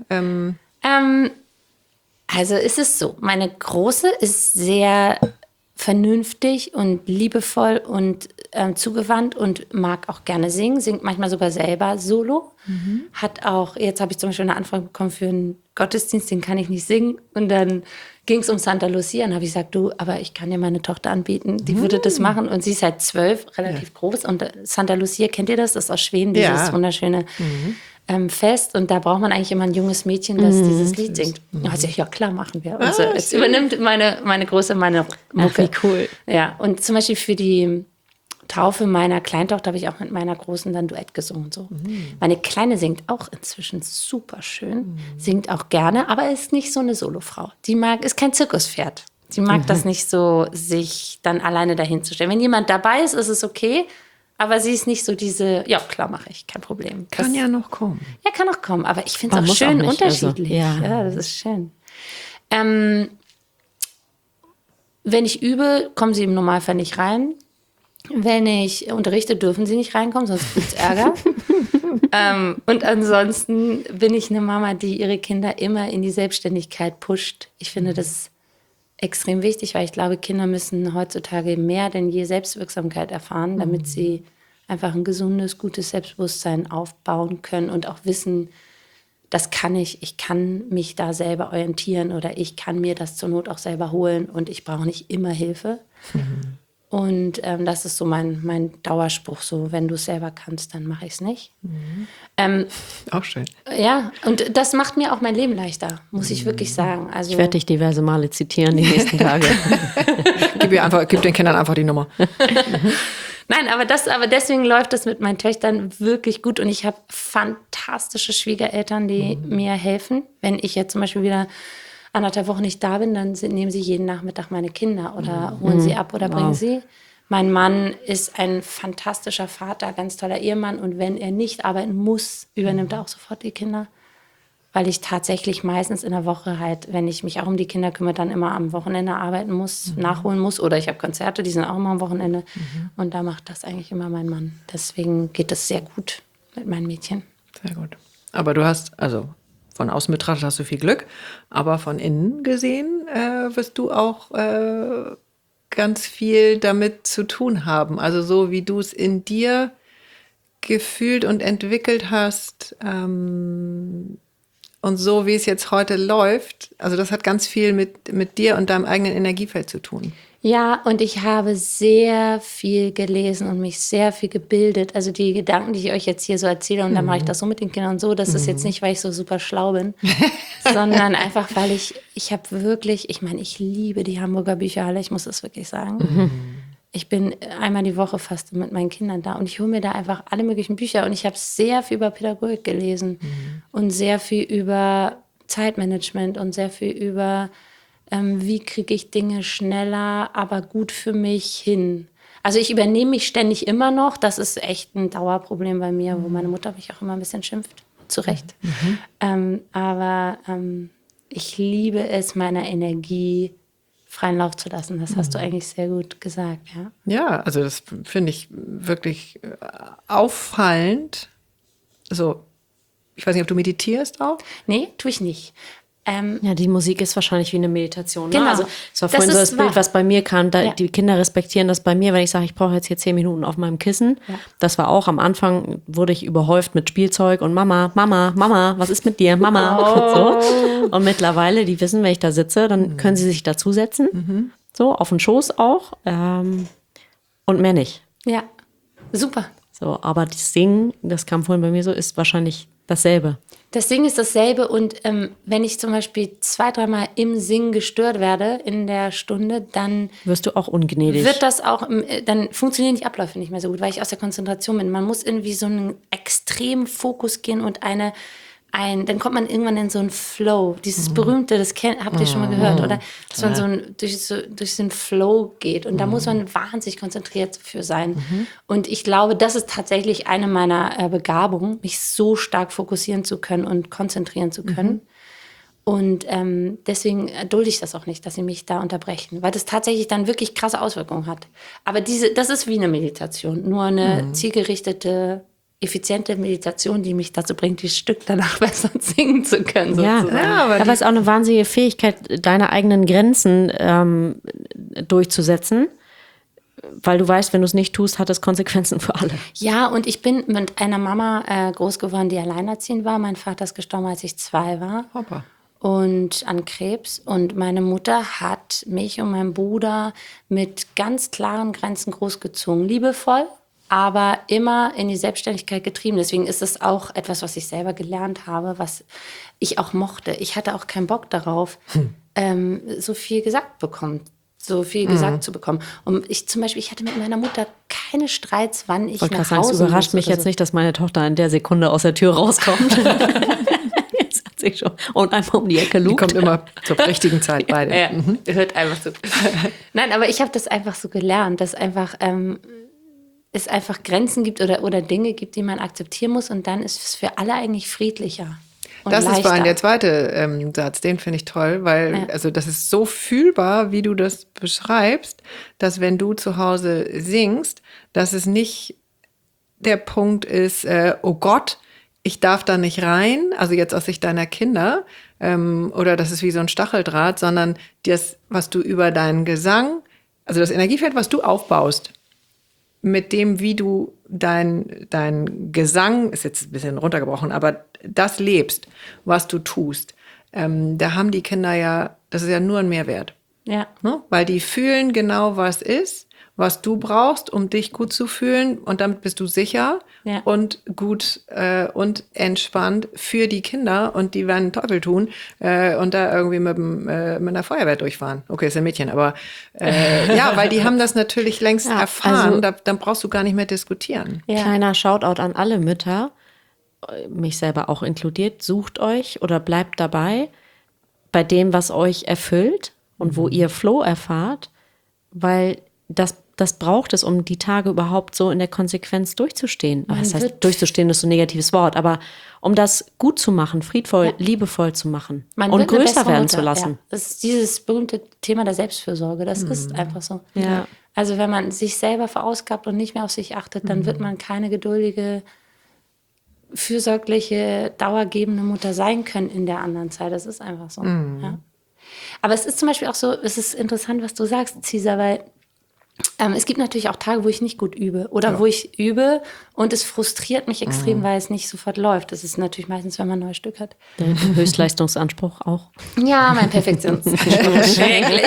Also ist es so, meine Große ist sehr vernünftig und liebevoll und zugewandt und mag auch gerne singen, singt manchmal sogar selber solo. Hat auch, jetzt habe ich zum Beispiel eine Anfrage bekommen für einen Gottesdienst, den kann ich nicht singen. Und dann ging es um Santa Lucia und habe ich gesagt, du, aber ich kann dir meine Tochter anbieten, die würde das machen. Und sie ist halt 12, relativ groß. Und Santa Lucia, kennt ihr das? Das ist aus Schweden, dieses wunderschöne Fest. Und da braucht man eigentlich immer ein junges Mädchen, das dieses Lied singt. Also ja, klar, machen wir. Also jetzt übernimmt meine Große meine Mucke. Ach, wie cool. Ja, und zum Beispiel für die Taufe meiner Kleintochter habe ich auch mit meiner Großen dann Duett gesungen. So. Meine Kleine singt auch inzwischen super schön, singt auch gerne, aber ist nicht so eine Solofrau. Die ist kein Zirkuspferd. Sie mag das nicht so, sich dann alleine dahin zu stellen. Wenn jemand dabei ist, ist es okay, Aber sie ist nicht so diese, ja klar mache ich, kein Problem. Kann ja noch kommen. Ja, kann auch kommen, aber ich finde es Man auch muss schön auch nicht, unterschiedlich. ja. Das ist schön. Wenn ich übe, kommen sie im Normalfall nicht rein. Wenn ich unterrichte, dürfen sie nicht reinkommen, sonst gibt es Ärger. Und ansonsten bin ich eine Mama, die ihre Kinder immer in die Selbstständigkeit pusht. Ich finde das extrem wichtig, weil ich glaube, Kinder müssen heutzutage mehr denn je Selbstwirksamkeit erfahren, damit sie einfach ein gesundes, gutes Selbstbewusstsein aufbauen können und auch wissen, das kann ich kann mich da selber orientieren oder ich kann mir das zur Not auch selber holen und ich brauche nicht immer Hilfe. Und das ist so mein Dauerspruch, so wenn du es selber kannst, dann mache ich es nicht. Auch schön. Ja, und das macht mir auch mein Leben leichter, muss ich wirklich sagen. Also, Ich werde dich diverse Male zitieren die nächsten Tage. Gib den Kindern einfach die Nummer. Nein, aber deswegen läuft das mit meinen Töchtern wirklich gut und ich habe fantastische Schwiegereltern, die mir helfen. Wenn ich jetzt zum Beispiel wieder 1,5 Wochen nicht da bin, dann nehmen sie jeden Nachmittag meine Kinder oder holen sie ab oder bringen sie. Mein Mann ist ein fantastischer Vater, ganz toller Ehemann und wenn er nicht arbeiten muss, übernimmt er auch sofort die Kinder. Weil ich tatsächlich meistens in der Woche halt, wenn ich mich auch um die Kinder kümmere, dann immer am Wochenende arbeiten muss, nachholen muss. Oder ich habe Konzerte, die sind auch immer am Wochenende. Und da macht das eigentlich immer mein Mann. Deswegen geht das sehr gut mit meinen Mädchen. Sehr gut. Aber du hast, also von außen betrachtet hast du viel Glück, aber von innen gesehen wirst du auch ganz viel damit zu tun haben. Also so wie du es in dir gefühlt und entwickelt hast, und so wie es jetzt heute läuft, also das hat ganz viel mit dir und deinem eigenen Energiefeld zu tun. Ja, und ich habe sehr viel gelesen und mich sehr viel gebildet. Also die Gedanken, die ich euch jetzt hier so erzähle, und dann mache ich das so mit den Kindern und so, das ist jetzt nicht, weil ich so super schlau bin, sondern einfach, weil ich habe wirklich, ich meine, ich liebe die Hamburger Bücherhalle, ich muss das wirklich sagen. Ich bin einmal die Woche fast mit meinen Kindern da und ich hole mir da einfach alle möglichen Bücher und ich habe sehr viel über Pädagogik gelesen und sehr viel über Zeitmanagement und sehr viel über wie kriege ich Dinge schneller, aber gut für mich hin. Also ich übernehme mich ständig immer noch. Das ist echt ein Dauerproblem bei mir, wo meine Mutter mich auch immer ein bisschen schimpft. Zu Recht. Aber ich liebe es, meiner Energie freien Lauf zu lassen. Das hast du eigentlich sehr gut gesagt, ja. Ja, also das finde ich wirklich auffallend. Also, ich weiß nicht, ob du meditierst auch? Nee, tue ich nicht. Ja, die Musik ist wahrscheinlich wie eine Meditation. Ne? Genau. Also es war Das vorhin so ist das Bild, wahr. was bei mir kam. Ja. Die Kinder respektieren das bei mir, wenn ich sage, ich brauche jetzt hier 10 Minuten auf meinem Kissen. Ja. Das war auch am Anfang, wurde ich überhäuft mit Spielzeug und Mama, was ist mit dir, Mama? Und so. Und mittlerweile, die wissen, wenn ich da sitze, dann können sie sich dazusetzen. So, auf den Schoß auch. Und mehr nicht. Ja, super. So, aber das Singen, das kam vorhin bei mir so, ist wahrscheinlich dasselbe. Das Singen ist dasselbe und wenn ich zum Beispiel 2-3 Mal im Singen gestört werde in der Stunde, dann Wirst du auch ungnädig. wird das auch, dann funktionieren die Abläufe nicht mehr so gut, weil ich aus der Konzentration bin. Man muss irgendwie so einen extremen Fokus gehen und dann kommt man irgendwann in so einen Flow. Dieses berühmte, das habt ihr schon mal gehört, oder? Dass man durch so einen Flow geht. Und da muss man wahnsinnig konzentriert für sein. Und ich glaube, das ist tatsächlich eine meiner Begabungen, mich so stark fokussieren zu können und konzentrieren zu können. Und deswegen dulde ich das auch nicht, dass sie mich da unterbrechen, weil das tatsächlich dann wirklich krasse Auswirkungen hat. Aber das ist wie eine Meditation, nur eine zielgerichtete, effiziente Meditation, die mich dazu bringt, dieses Stück danach besser singen zu können. Ja, Sozusagen. aber es ist auch eine wahnsinnige Fähigkeit, deine eigenen Grenzen durchzusetzen. Weil du weißt, wenn du es nicht tust, hat es Konsequenzen für alle. Ja, und ich bin mit einer Mama groß geworden, die alleinerziehend war. Mein Vater ist gestorben, als ich 2 war. Hoppa. Und an Krebs. Und meine Mutter hat mich und meinen Bruder mit ganz klaren Grenzen großgezogen. Liebevoll, aber immer in die Selbstständigkeit getrieben. Deswegen ist es auch etwas, was ich selber gelernt habe, was ich auch mochte. Ich hatte auch keinen Bock darauf, so viel gesagt zu bekommen. Und ich hatte mit meiner Mutter keine Streits, wann ich nach Hause Es überrascht muss mich oder jetzt nicht, dass meine Tochter in der Sekunde aus der Tür rauskommt. Jetzt hat sie schon und einfach um die Ecke Die lugt. kommt immer zur richtigen Zeit beide. Ja, hört einfach so. Nein, aber ich habe das einfach so gelernt, dass einfach es einfach Grenzen gibt oder Dinge gibt, die man akzeptieren muss. Und dann ist es für alle eigentlich friedlicher. Und das leichter. ist vor allem der zweite Satz, den finde ich toll, weil also das ist so fühlbar, wie du das beschreibst, dass wenn du zu Hause singst, dass es nicht der Punkt ist, oh Gott, ich darf da nicht rein, also jetzt aus Sicht deiner Kinder, oder das ist wie so ein Stacheldraht, sondern das, was du über deinen Gesang, also das Energiefeld, was du aufbaust, mit dem, wie du dein Gesang, ist jetzt ein bisschen runtergebrochen, aber das lebst, was du tust, da haben die Kinder ja, das ist ja nur ein Mehrwert. Ja. Ne? Weil die fühlen genau, was ist, was du brauchst, um dich gut zu fühlen. Und damit bist du sicher und gut und entspannt für die Kinder. Und die werden Teufel tun und da irgendwie mit einer Feuerwehr durchfahren. Okay, ist ein Mädchen, aber ja, weil die haben das natürlich längst erfahren. Also, dann brauchst du gar nicht mehr diskutieren. Ja. Kleiner Shoutout an alle Mütter, mich selber auch inkludiert. Sucht euch oder bleibt dabei bei dem, was euch erfüllt und wo ihr Flow erfahrt, weil das braucht es, um die Tage überhaupt so in der Konsequenz durchzustehen. Das heißt, durchzustehen ist so ein negatives Wort, aber um das gut zu machen, friedvoll, liebevoll zu machen und größer werden zu lassen. Ja. Das ist dieses berühmte Thema der Selbstfürsorge, das ist einfach so. Ja. Also wenn man sich selber verausgabt und nicht mehr auf sich achtet, dann wird man keine geduldige, fürsorgliche, dauergebende Mutter sein können in der anderen Zeit. Das ist einfach so. Ja. Aber es ist zum Beispiel auch so, es ist interessant, was du sagst, Cesar, weil es gibt natürlich auch Tage, wo ich nicht gut übe oder wo ich übe und es frustriert mich extrem, weil es nicht sofort läuft. Das ist natürlich meistens, wenn man ein neues Stück hat. Der Höchstleistungsanspruch auch. Ja, mein Perfektionsanspruch ist schrecklich.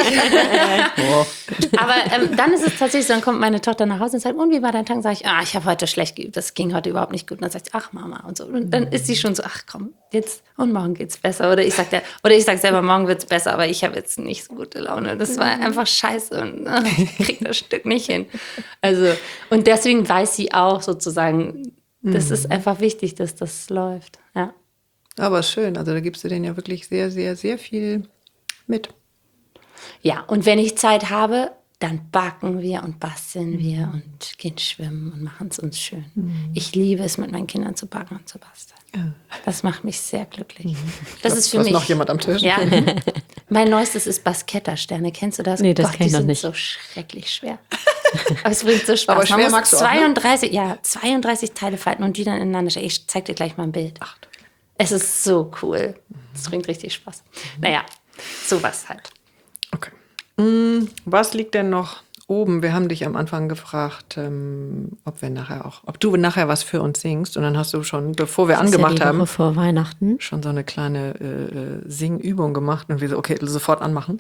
Aber dann ist es tatsächlich so, dann kommt meine Tochter nach Hause und sagt, und wie war dein Tag? Und sage ich, ich habe heute schlecht geübt, das ging heute überhaupt nicht gut. Und dann sagt sie, ach Mama und so. Und dann ist sie schon so, ach komm, jetzt und morgen geht's besser. Oder ich sag selber, morgen wird's besser, aber ich habe jetzt nicht so gute Laune. Das war einfach scheiße und ich krieg das Stück nicht hin. Also, und deswegen weiß sie auch sozusagen, das ist einfach wichtig, dass das läuft. Ja. Aber schön, also da gibst du denen ja wirklich sehr, sehr, sehr viel mit. Ja, und wenn ich Zeit habe, dann backen wir und basteln wir und gehen schwimmen und machen es uns schön. Ich liebe es, mit meinen Kindern zu backen und zu basteln. Ja. Das macht mich sehr glücklich. Das ist für mich. Noch jemand am Tisch? Ja. Mein neuestes ist Baskettersterne. Kennst du das? Nee, das kenne ich noch nicht. Die sind so schrecklich schwer. Aber es bringt so Spaß. Aber schwer magst du auch, ne? 32 Teile falten und die dann ineinander stecken. Ich zeig dir gleich mal ein Bild. Ach, es ist so cool. Es bringt richtig Spaß. Naja, sowas halt. Okay. Was liegt denn noch oben? Wir haben dich am Anfang gefragt, ob du nachher was für uns singst. Und dann hast du schon, bevor wir angemacht haben, vor Weihnachten schon so eine kleine Singübung gemacht und wir so, okay, sofort anmachen.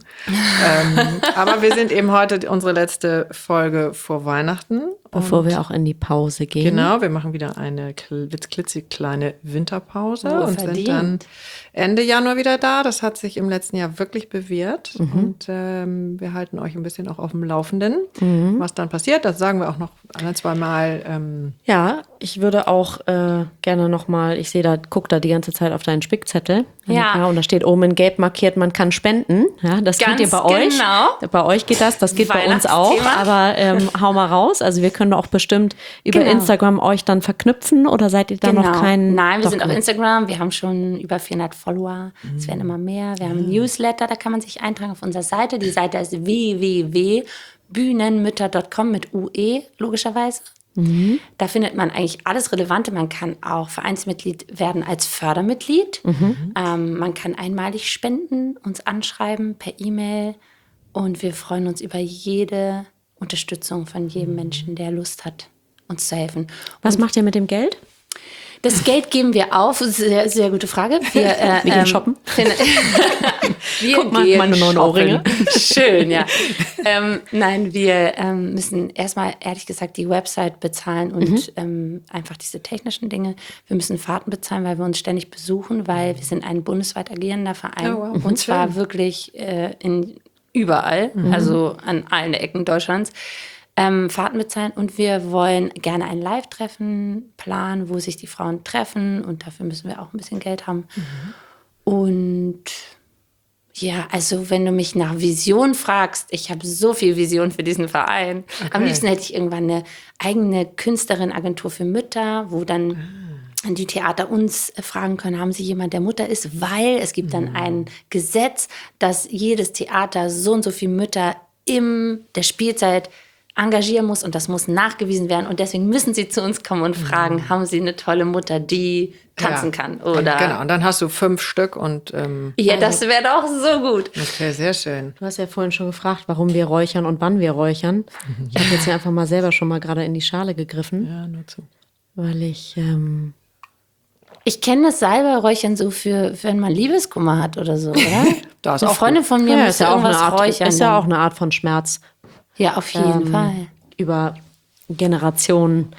Aber wir sind eben heute unsere letzte Folge vor Weihnachten. Bevor wir auch in die Pause gehen. Genau, wir machen wieder eine klitzekleine Winterpause und sind dann Ende Januar wieder da. Das hat sich im letzten Jahr wirklich bewährt. Und wir halten euch ein bisschen auch auf dem Laufenden, was dann passiert. Das sagen wir auch noch ein, zwei Mal. Ja, ich würde auch gerne nochmal, ich sehe guck da die ganze Zeit auf deinen Spickzettel. Ja. Und da steht oben in Gelb markiert, man kann spenden. Ja, das geht ihr bei euch. Bei euch geht das geht bei uns auch. Aber hau mal raus. Also wir können auch bestimmt über Instagram euch dann verknüpfen oder seid ihr da noch kein... Nein, wir sind auf Instagram. Wir haben schon über 400 Follower. Es werden immer mehr. Wir haben ein Newsletter, da kann man sich eintragen auf unserer Seite. Die Seite ist www.bühnenmütter.com mit UE, logischerweise. Da findet man eigentlich alles Relevante. Man kann auch Vereinsmitglied werden als Fördermitglied. Man kann einmalig spenden, uns anschreiben per E-Mail. Und wir freuen uns über jede Unterstützung von jedem Menschen, der Lust hat, uns zu helfen. Was macht ihr mit dem Geld? Das Geld geben wir auf. Sehr, sehr gute Frage. Wir gehen shoppen. Guck mal, meine 9 Ohrringe. Schön, ja. Nein, wir müssen erstmal, ehrlich gesagt, die Website bezahlen und einfach diese technischen Dinge. Wir müssen Fahrten bezahlen, weil wir uns ständig besuchen, weil wir sind ein bundesweit agierender Verein. Oh, wow. Und zwar wirklich überall, also an allen Ecken Deutschlands. Fahrten bezahlen und wir wollen gerne ein Live-Treffen planen, wo sich die Frauen treffen und dafür müssen wir auch ein bisschen Geld haben. Und Ja, also wenn du mich nach Vision fragst, ich habe so viel Vision für diesen Verein. Am liebsten hätte ich irgendwann eine eigene Künstlerin-Agentur für Mütter, wo dann die Theater uns fragen können, haben sie jemand, der Mutter ist? Weil es gibt dann ein Gesetz, dass jedes Theater so und so viele Mütter in der Spielzeit engagieren muss und das muss nachgewiesen werden und deswegen müssen sie zu uns kommen und fragen, haben sie eine tolle Mutter, die tanzen kann, oder? Genau, und dann hast du 5 Stück und ja, das wäre doch so gut. okay, sehr schön. Du hast ja vorhin schon gefragt, warum wir räuchern und wann wir räuchern. Ich habe jetzt ja einfach mal selber schon mal gerade in die Schale gegriffen, Ja, nur zu. weil ich Ich kenne das Salbeiräuchern so für, wenn man Liebeskummer hat oder so, oder? Da ist Eine auch Freundin von mir muss ist ja auch eine irgendwas Art, räuchern. ist ja dann. auch eine Art von Schmerz. Ja, auf jeden Fall. Über Generationen.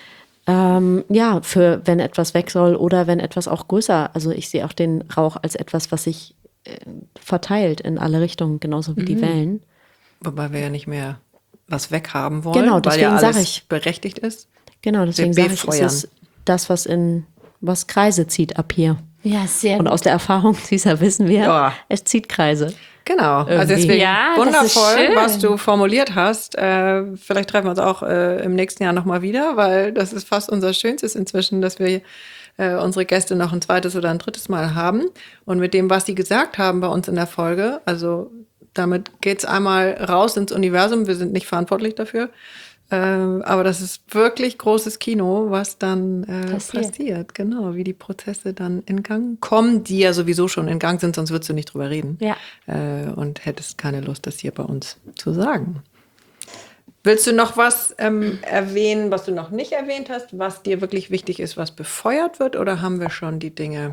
Ja, für wenn etwas weg soll oder wenn etwas auch größer. Also ich sehe auch den Rauch als etwas, was sich verteilt in alle Richtungen, genauso wie die Wellen. Wobei wir ja nicht mehr was weghaben wollen, Genau, weil deswegen ja sag alles ich. berechtigt ist. Genau, deswegen Wir sage ich, es befeuern. ist das, was Kreise zieht ab hier. Ja, sehr Und gut. aus der Erfahrung dieser wissen wir, Ja. es zieht Kreise. Genau, also Irgendwie. deswegen Ja, das ist wundervoll, schön. was du formuliert hast. Vielleicht treffen wir uns auch im nächsten Jahr nochmal wieder, weil das ist fast unser Schönstes inzwischen, dass wir unsere Gäste noch ein zweites oder ein drittes Mal haben. Und mit dem, was sie gesagt haben bei uns in der Folge, also damit geht's einmal raus ins Universum, wir sind nicht verantwortlich dafür. Aber das ist wirklich großes Kino, was dann passiert. Genau, wie die Prozesse dann in Gang kommen, die ja sowieso schon in Gang sind, sonst würdest du nicht drüber reden. Ja. Und hättest keine Lust, das hier bei uns zu sagen. Willst du noch was erwähnen, was du noch nicht erwähnt hast, was dir wirklich wichtig ist, was befeuert wird? Oder haben wir schon die Dinge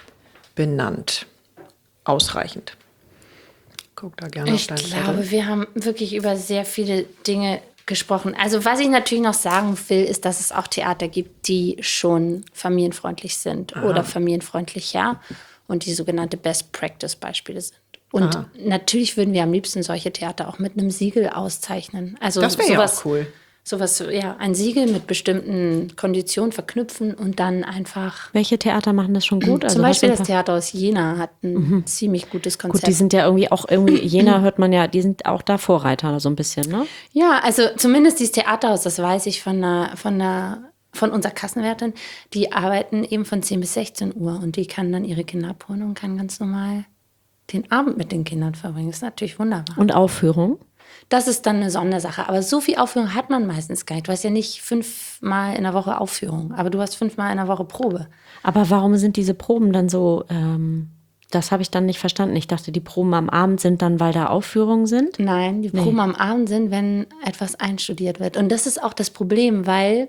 benannt? Ausreichend. Guck da gerne auf Ich deinen glaube, Zettel. wir haben wirklich über sehr viele Dinge gesprochen. Also was ich natürlich noch sagen will, ist, dass es auch Theater gibt, die schon familienfreundlich sind oder familienfreundlicher und die sogenannte Best-Practice-Beispiele sind. Und natürlich würden wir am liebsten solche Theater auch mit einem Siegel auszeichnen. Also Das wäre ja auch cool. Sowas, ja, ein Siegel mit bestimmten Konditionen verknüpfen und dann einfach. Welche Theater machen das schon gut? Zum Beispiel hast du das Theater aus Jena hat ein ziemlich gutes Konzept. Gut, die sind ja irgendwie, Jena hört man ja, die sind auch da Vorreiter so ein bisschen, ne? Ja, also zumindest dieses Theaterhaus, das weiß ich von unserer Kassenwärtin, die arbeiten eben von 10 bis 16 Uhr und die kann dann ihre Kinder abholen und kann ganz normal den Abend mit den Kindern verbringen. Das ist natürlich wunderbar. Und Aufführung? Das ist dann eine Sondersache. Aber so viel Aufführung hat man meistens gar nicht. Du hast ja nicht 5-mal in der Woche Aufführung, aber du hast 5-mal in der Woche Probe. Aber warum sind diese Proben dann so, das habe ich dann nicht verstanden. Ich dachte, die Proben am Abend sind dann, weil da Aufführungen sind? Nein, die Proben am Abend sind, wenn etwas einstudiert wird. Und das ist auch das Problem, weil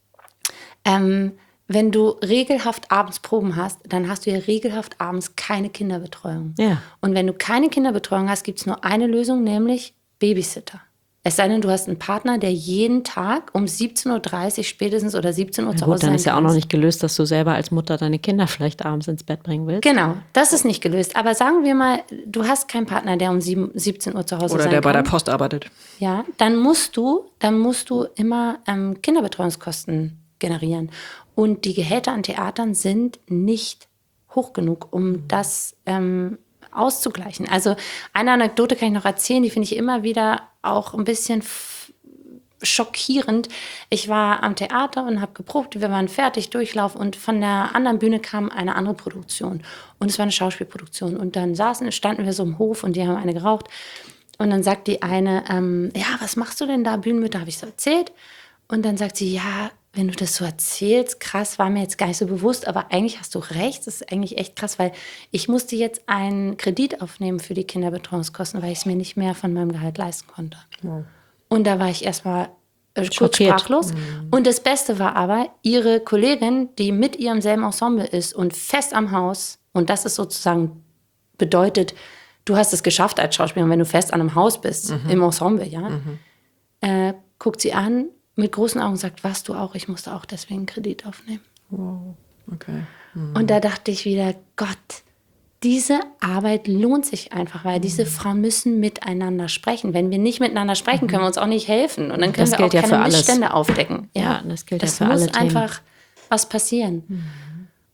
wenn du regelhaft abends Proben hast, dann hast du ja regelhaft abends keine Kinderbetreuung. Ja. Und wenn du keine Kinderbetreuung hast, gibt es nur eine Lösung, nämlich Babysitter. Es sei denn, du hast einen Partner, der jeden Tag um 17.30 Uhr spätestens oder 17 Uhr zu Hause Gut, dann sein ist ja auch kann. noch nicht gelöst, dass du selber als Mutter deine Kinder vielleicht abends ins Bett bringen willst. Genau, das ist nicht gelöst. Aber sagen wir mal, du hast keinen Partner, der um 17 Uhr zu Hause Oder sein der kann. bei der Post arbeitet. Ja, dann musst du immer Kinderbetreuungskosten generieren. Und die Gehälter an Theatern sind nicht hoch genug, um das auszugleichen. Also eine Anekdote kann ich noch erzählen, die finde ich immer wieder auch ein bisschen schockierend. Ich war am Theater und habe geprobt, wir waren fertig, Durchlauf und von der anderen Bühne kam eine andere Produktion und es war eine Schauspielproduktion und dann standen wir so im Hof und die haben eine geraucht und dann sagt die eine, ja, was machst du denn da, Bühnenmütter, habe ich so erzählt und dann sagt sie, ja, wenn du das so erzählst, krass, war mir jetzt gar nicht so bewusst, aber eigentlich hast du recht, das ist eigentlich echt krass, weil ich musste jetzt einen Kredit aufnehmen für die Kinderbetreuungskosten, weil ich es mir nicht mehr von meinem Gehalt leisten konnte. Ja. Und da war ich erstmal kurz Schockiert. sprachlos. Und das Beste war aber, ihre Kollegin, die mit ihrem selben Ensemble ist und fest am Haus, und das ist sozusagen bedeutet, du hast es geschafft als Schauspielerin, wenn du fest an einem Haus bist, im Ensemble, ja, guckt sie an, mit großen Augen sagt, was du auch, ich musste auch deswegen einen Kredit aufnehmen. Wow, okay. Und da dachte ich wieder, Gott, diese Arbeit lohnt sich einfach, weil diese Frauen müssen miteinander sprechen. Wenn wir nicht miteinander sprechen, können wir uns auch nicht helfen. Und dann können Das wir auch gilt ja keine für alles. Missstände aufdecken. Ja, das gilt ja es für muss alle Themen. einfach was passieren.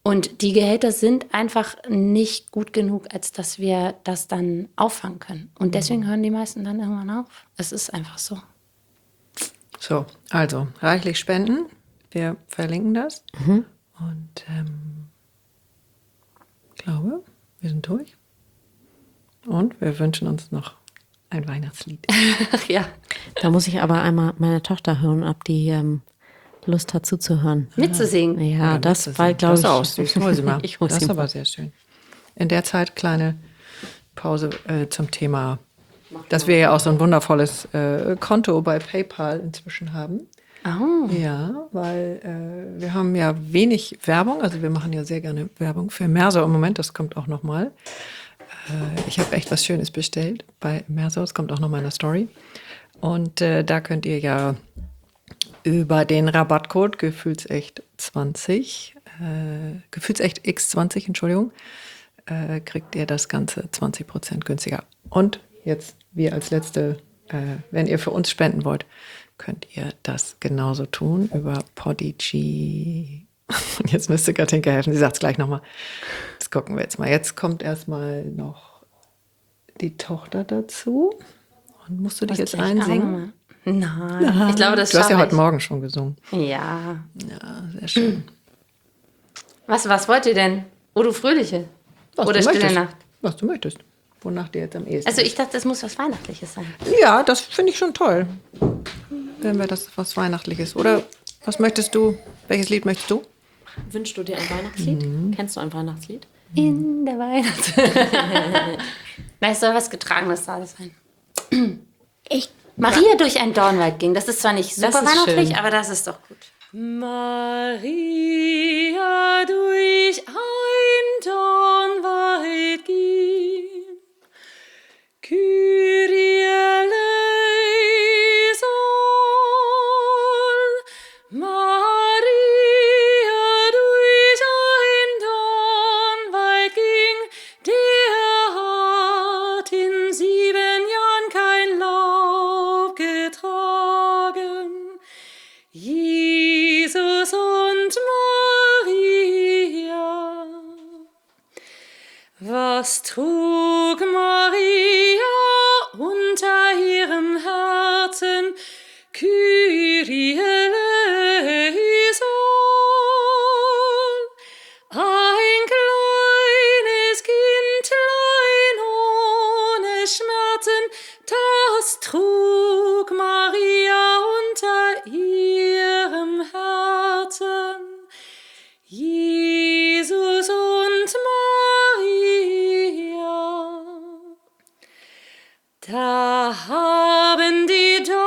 Und die Gehälter sind einfach nicht gut genug, als dass wir das dann auffangen können. Und deswegen hören die meisten dann irgendwann auf. Es ist einfach so. So, also reichlich spenden. Wir verlinken das. Und ich glaube, wir sind durch. Und wir wünschen uns noch ein Weihnachtslied. Ach ja. Da muss ich aber einmal meine Tochter hören, ob die Lust hat zuzuhören. Mitzusingen. Ja, das war, glaube ich. Das aus, süß. Hol sie mal. Ich hol Das sie ist mal. aber sehr schön. In der Zeit kleine Pause zum Thema, dass wir ja auch so ein wundervolles Konto bei PayPal inzwischen haben. Oh. Ja, weil wir haben ja wenig Werbung, also wir machen ja sehr gerne Werbung für Mersau im Moment, das kommt auch nochmal. Ich habe echt was Schönes bestellt bei Mersau, das kommt auch nochmal in der Story. Und da könnt ihr ja über den Rabattcode Gefühlsecht20, Gefühlsecht X20, Entschuldigung, kriegt ihr das Ganze 20% günstiger. Und jetzt, wir als Letzte, wenn ihr für uns spenden wollt, könnt ihr das genauso tun über Podigy. Und jetzt müsste Katinka helfen, sie sagt es gleich nochmal. Das gucken wir jetzt mal. Jetzt kommt erstmal noch die Tochter dazu. Und musst du dich jetzt einsingen? Nein, ich glaube, das Du hast ja schaffe heute Morgen schon gesungen. Ja. Ja, sehr schön. Was wollt ihr denn? O du Fröhliche? Was Oder du Stille möchtest. Nacht? Was du möchtest. Wonach dir jetzt am ehesten Also ist. ich dachte, es muss was Weihnachtliches sein. Ja, das finde ich schon toll. Wenn wir das was Weihnachtliches. Oder was möchtest du? Welches Lied möchtest du? Wünschst du dir ein Weihnachtslied? Kennst du ein Weihnachtslied? In der Weihnachts. Nein, es soll was Getragenes da sein. Maria durch einen Dornwald ging. Das ist zwar nicht super Das ist weihnachtlich, schön. aber das ist doch gut. Maria durch ein Dornwald ging. Kyrie eleison. Maria durch ein Dornwald ging, der hat in 7 Jahren kein Laub getragen. Jesus und Maria. Was trug Maria unter ihrem Herzen? Kyrie eleison. Ein kleines Kindlein ohne Schmerzen, das trug Maria unter ihrem Herzen. Jesus und Maria. Da haben die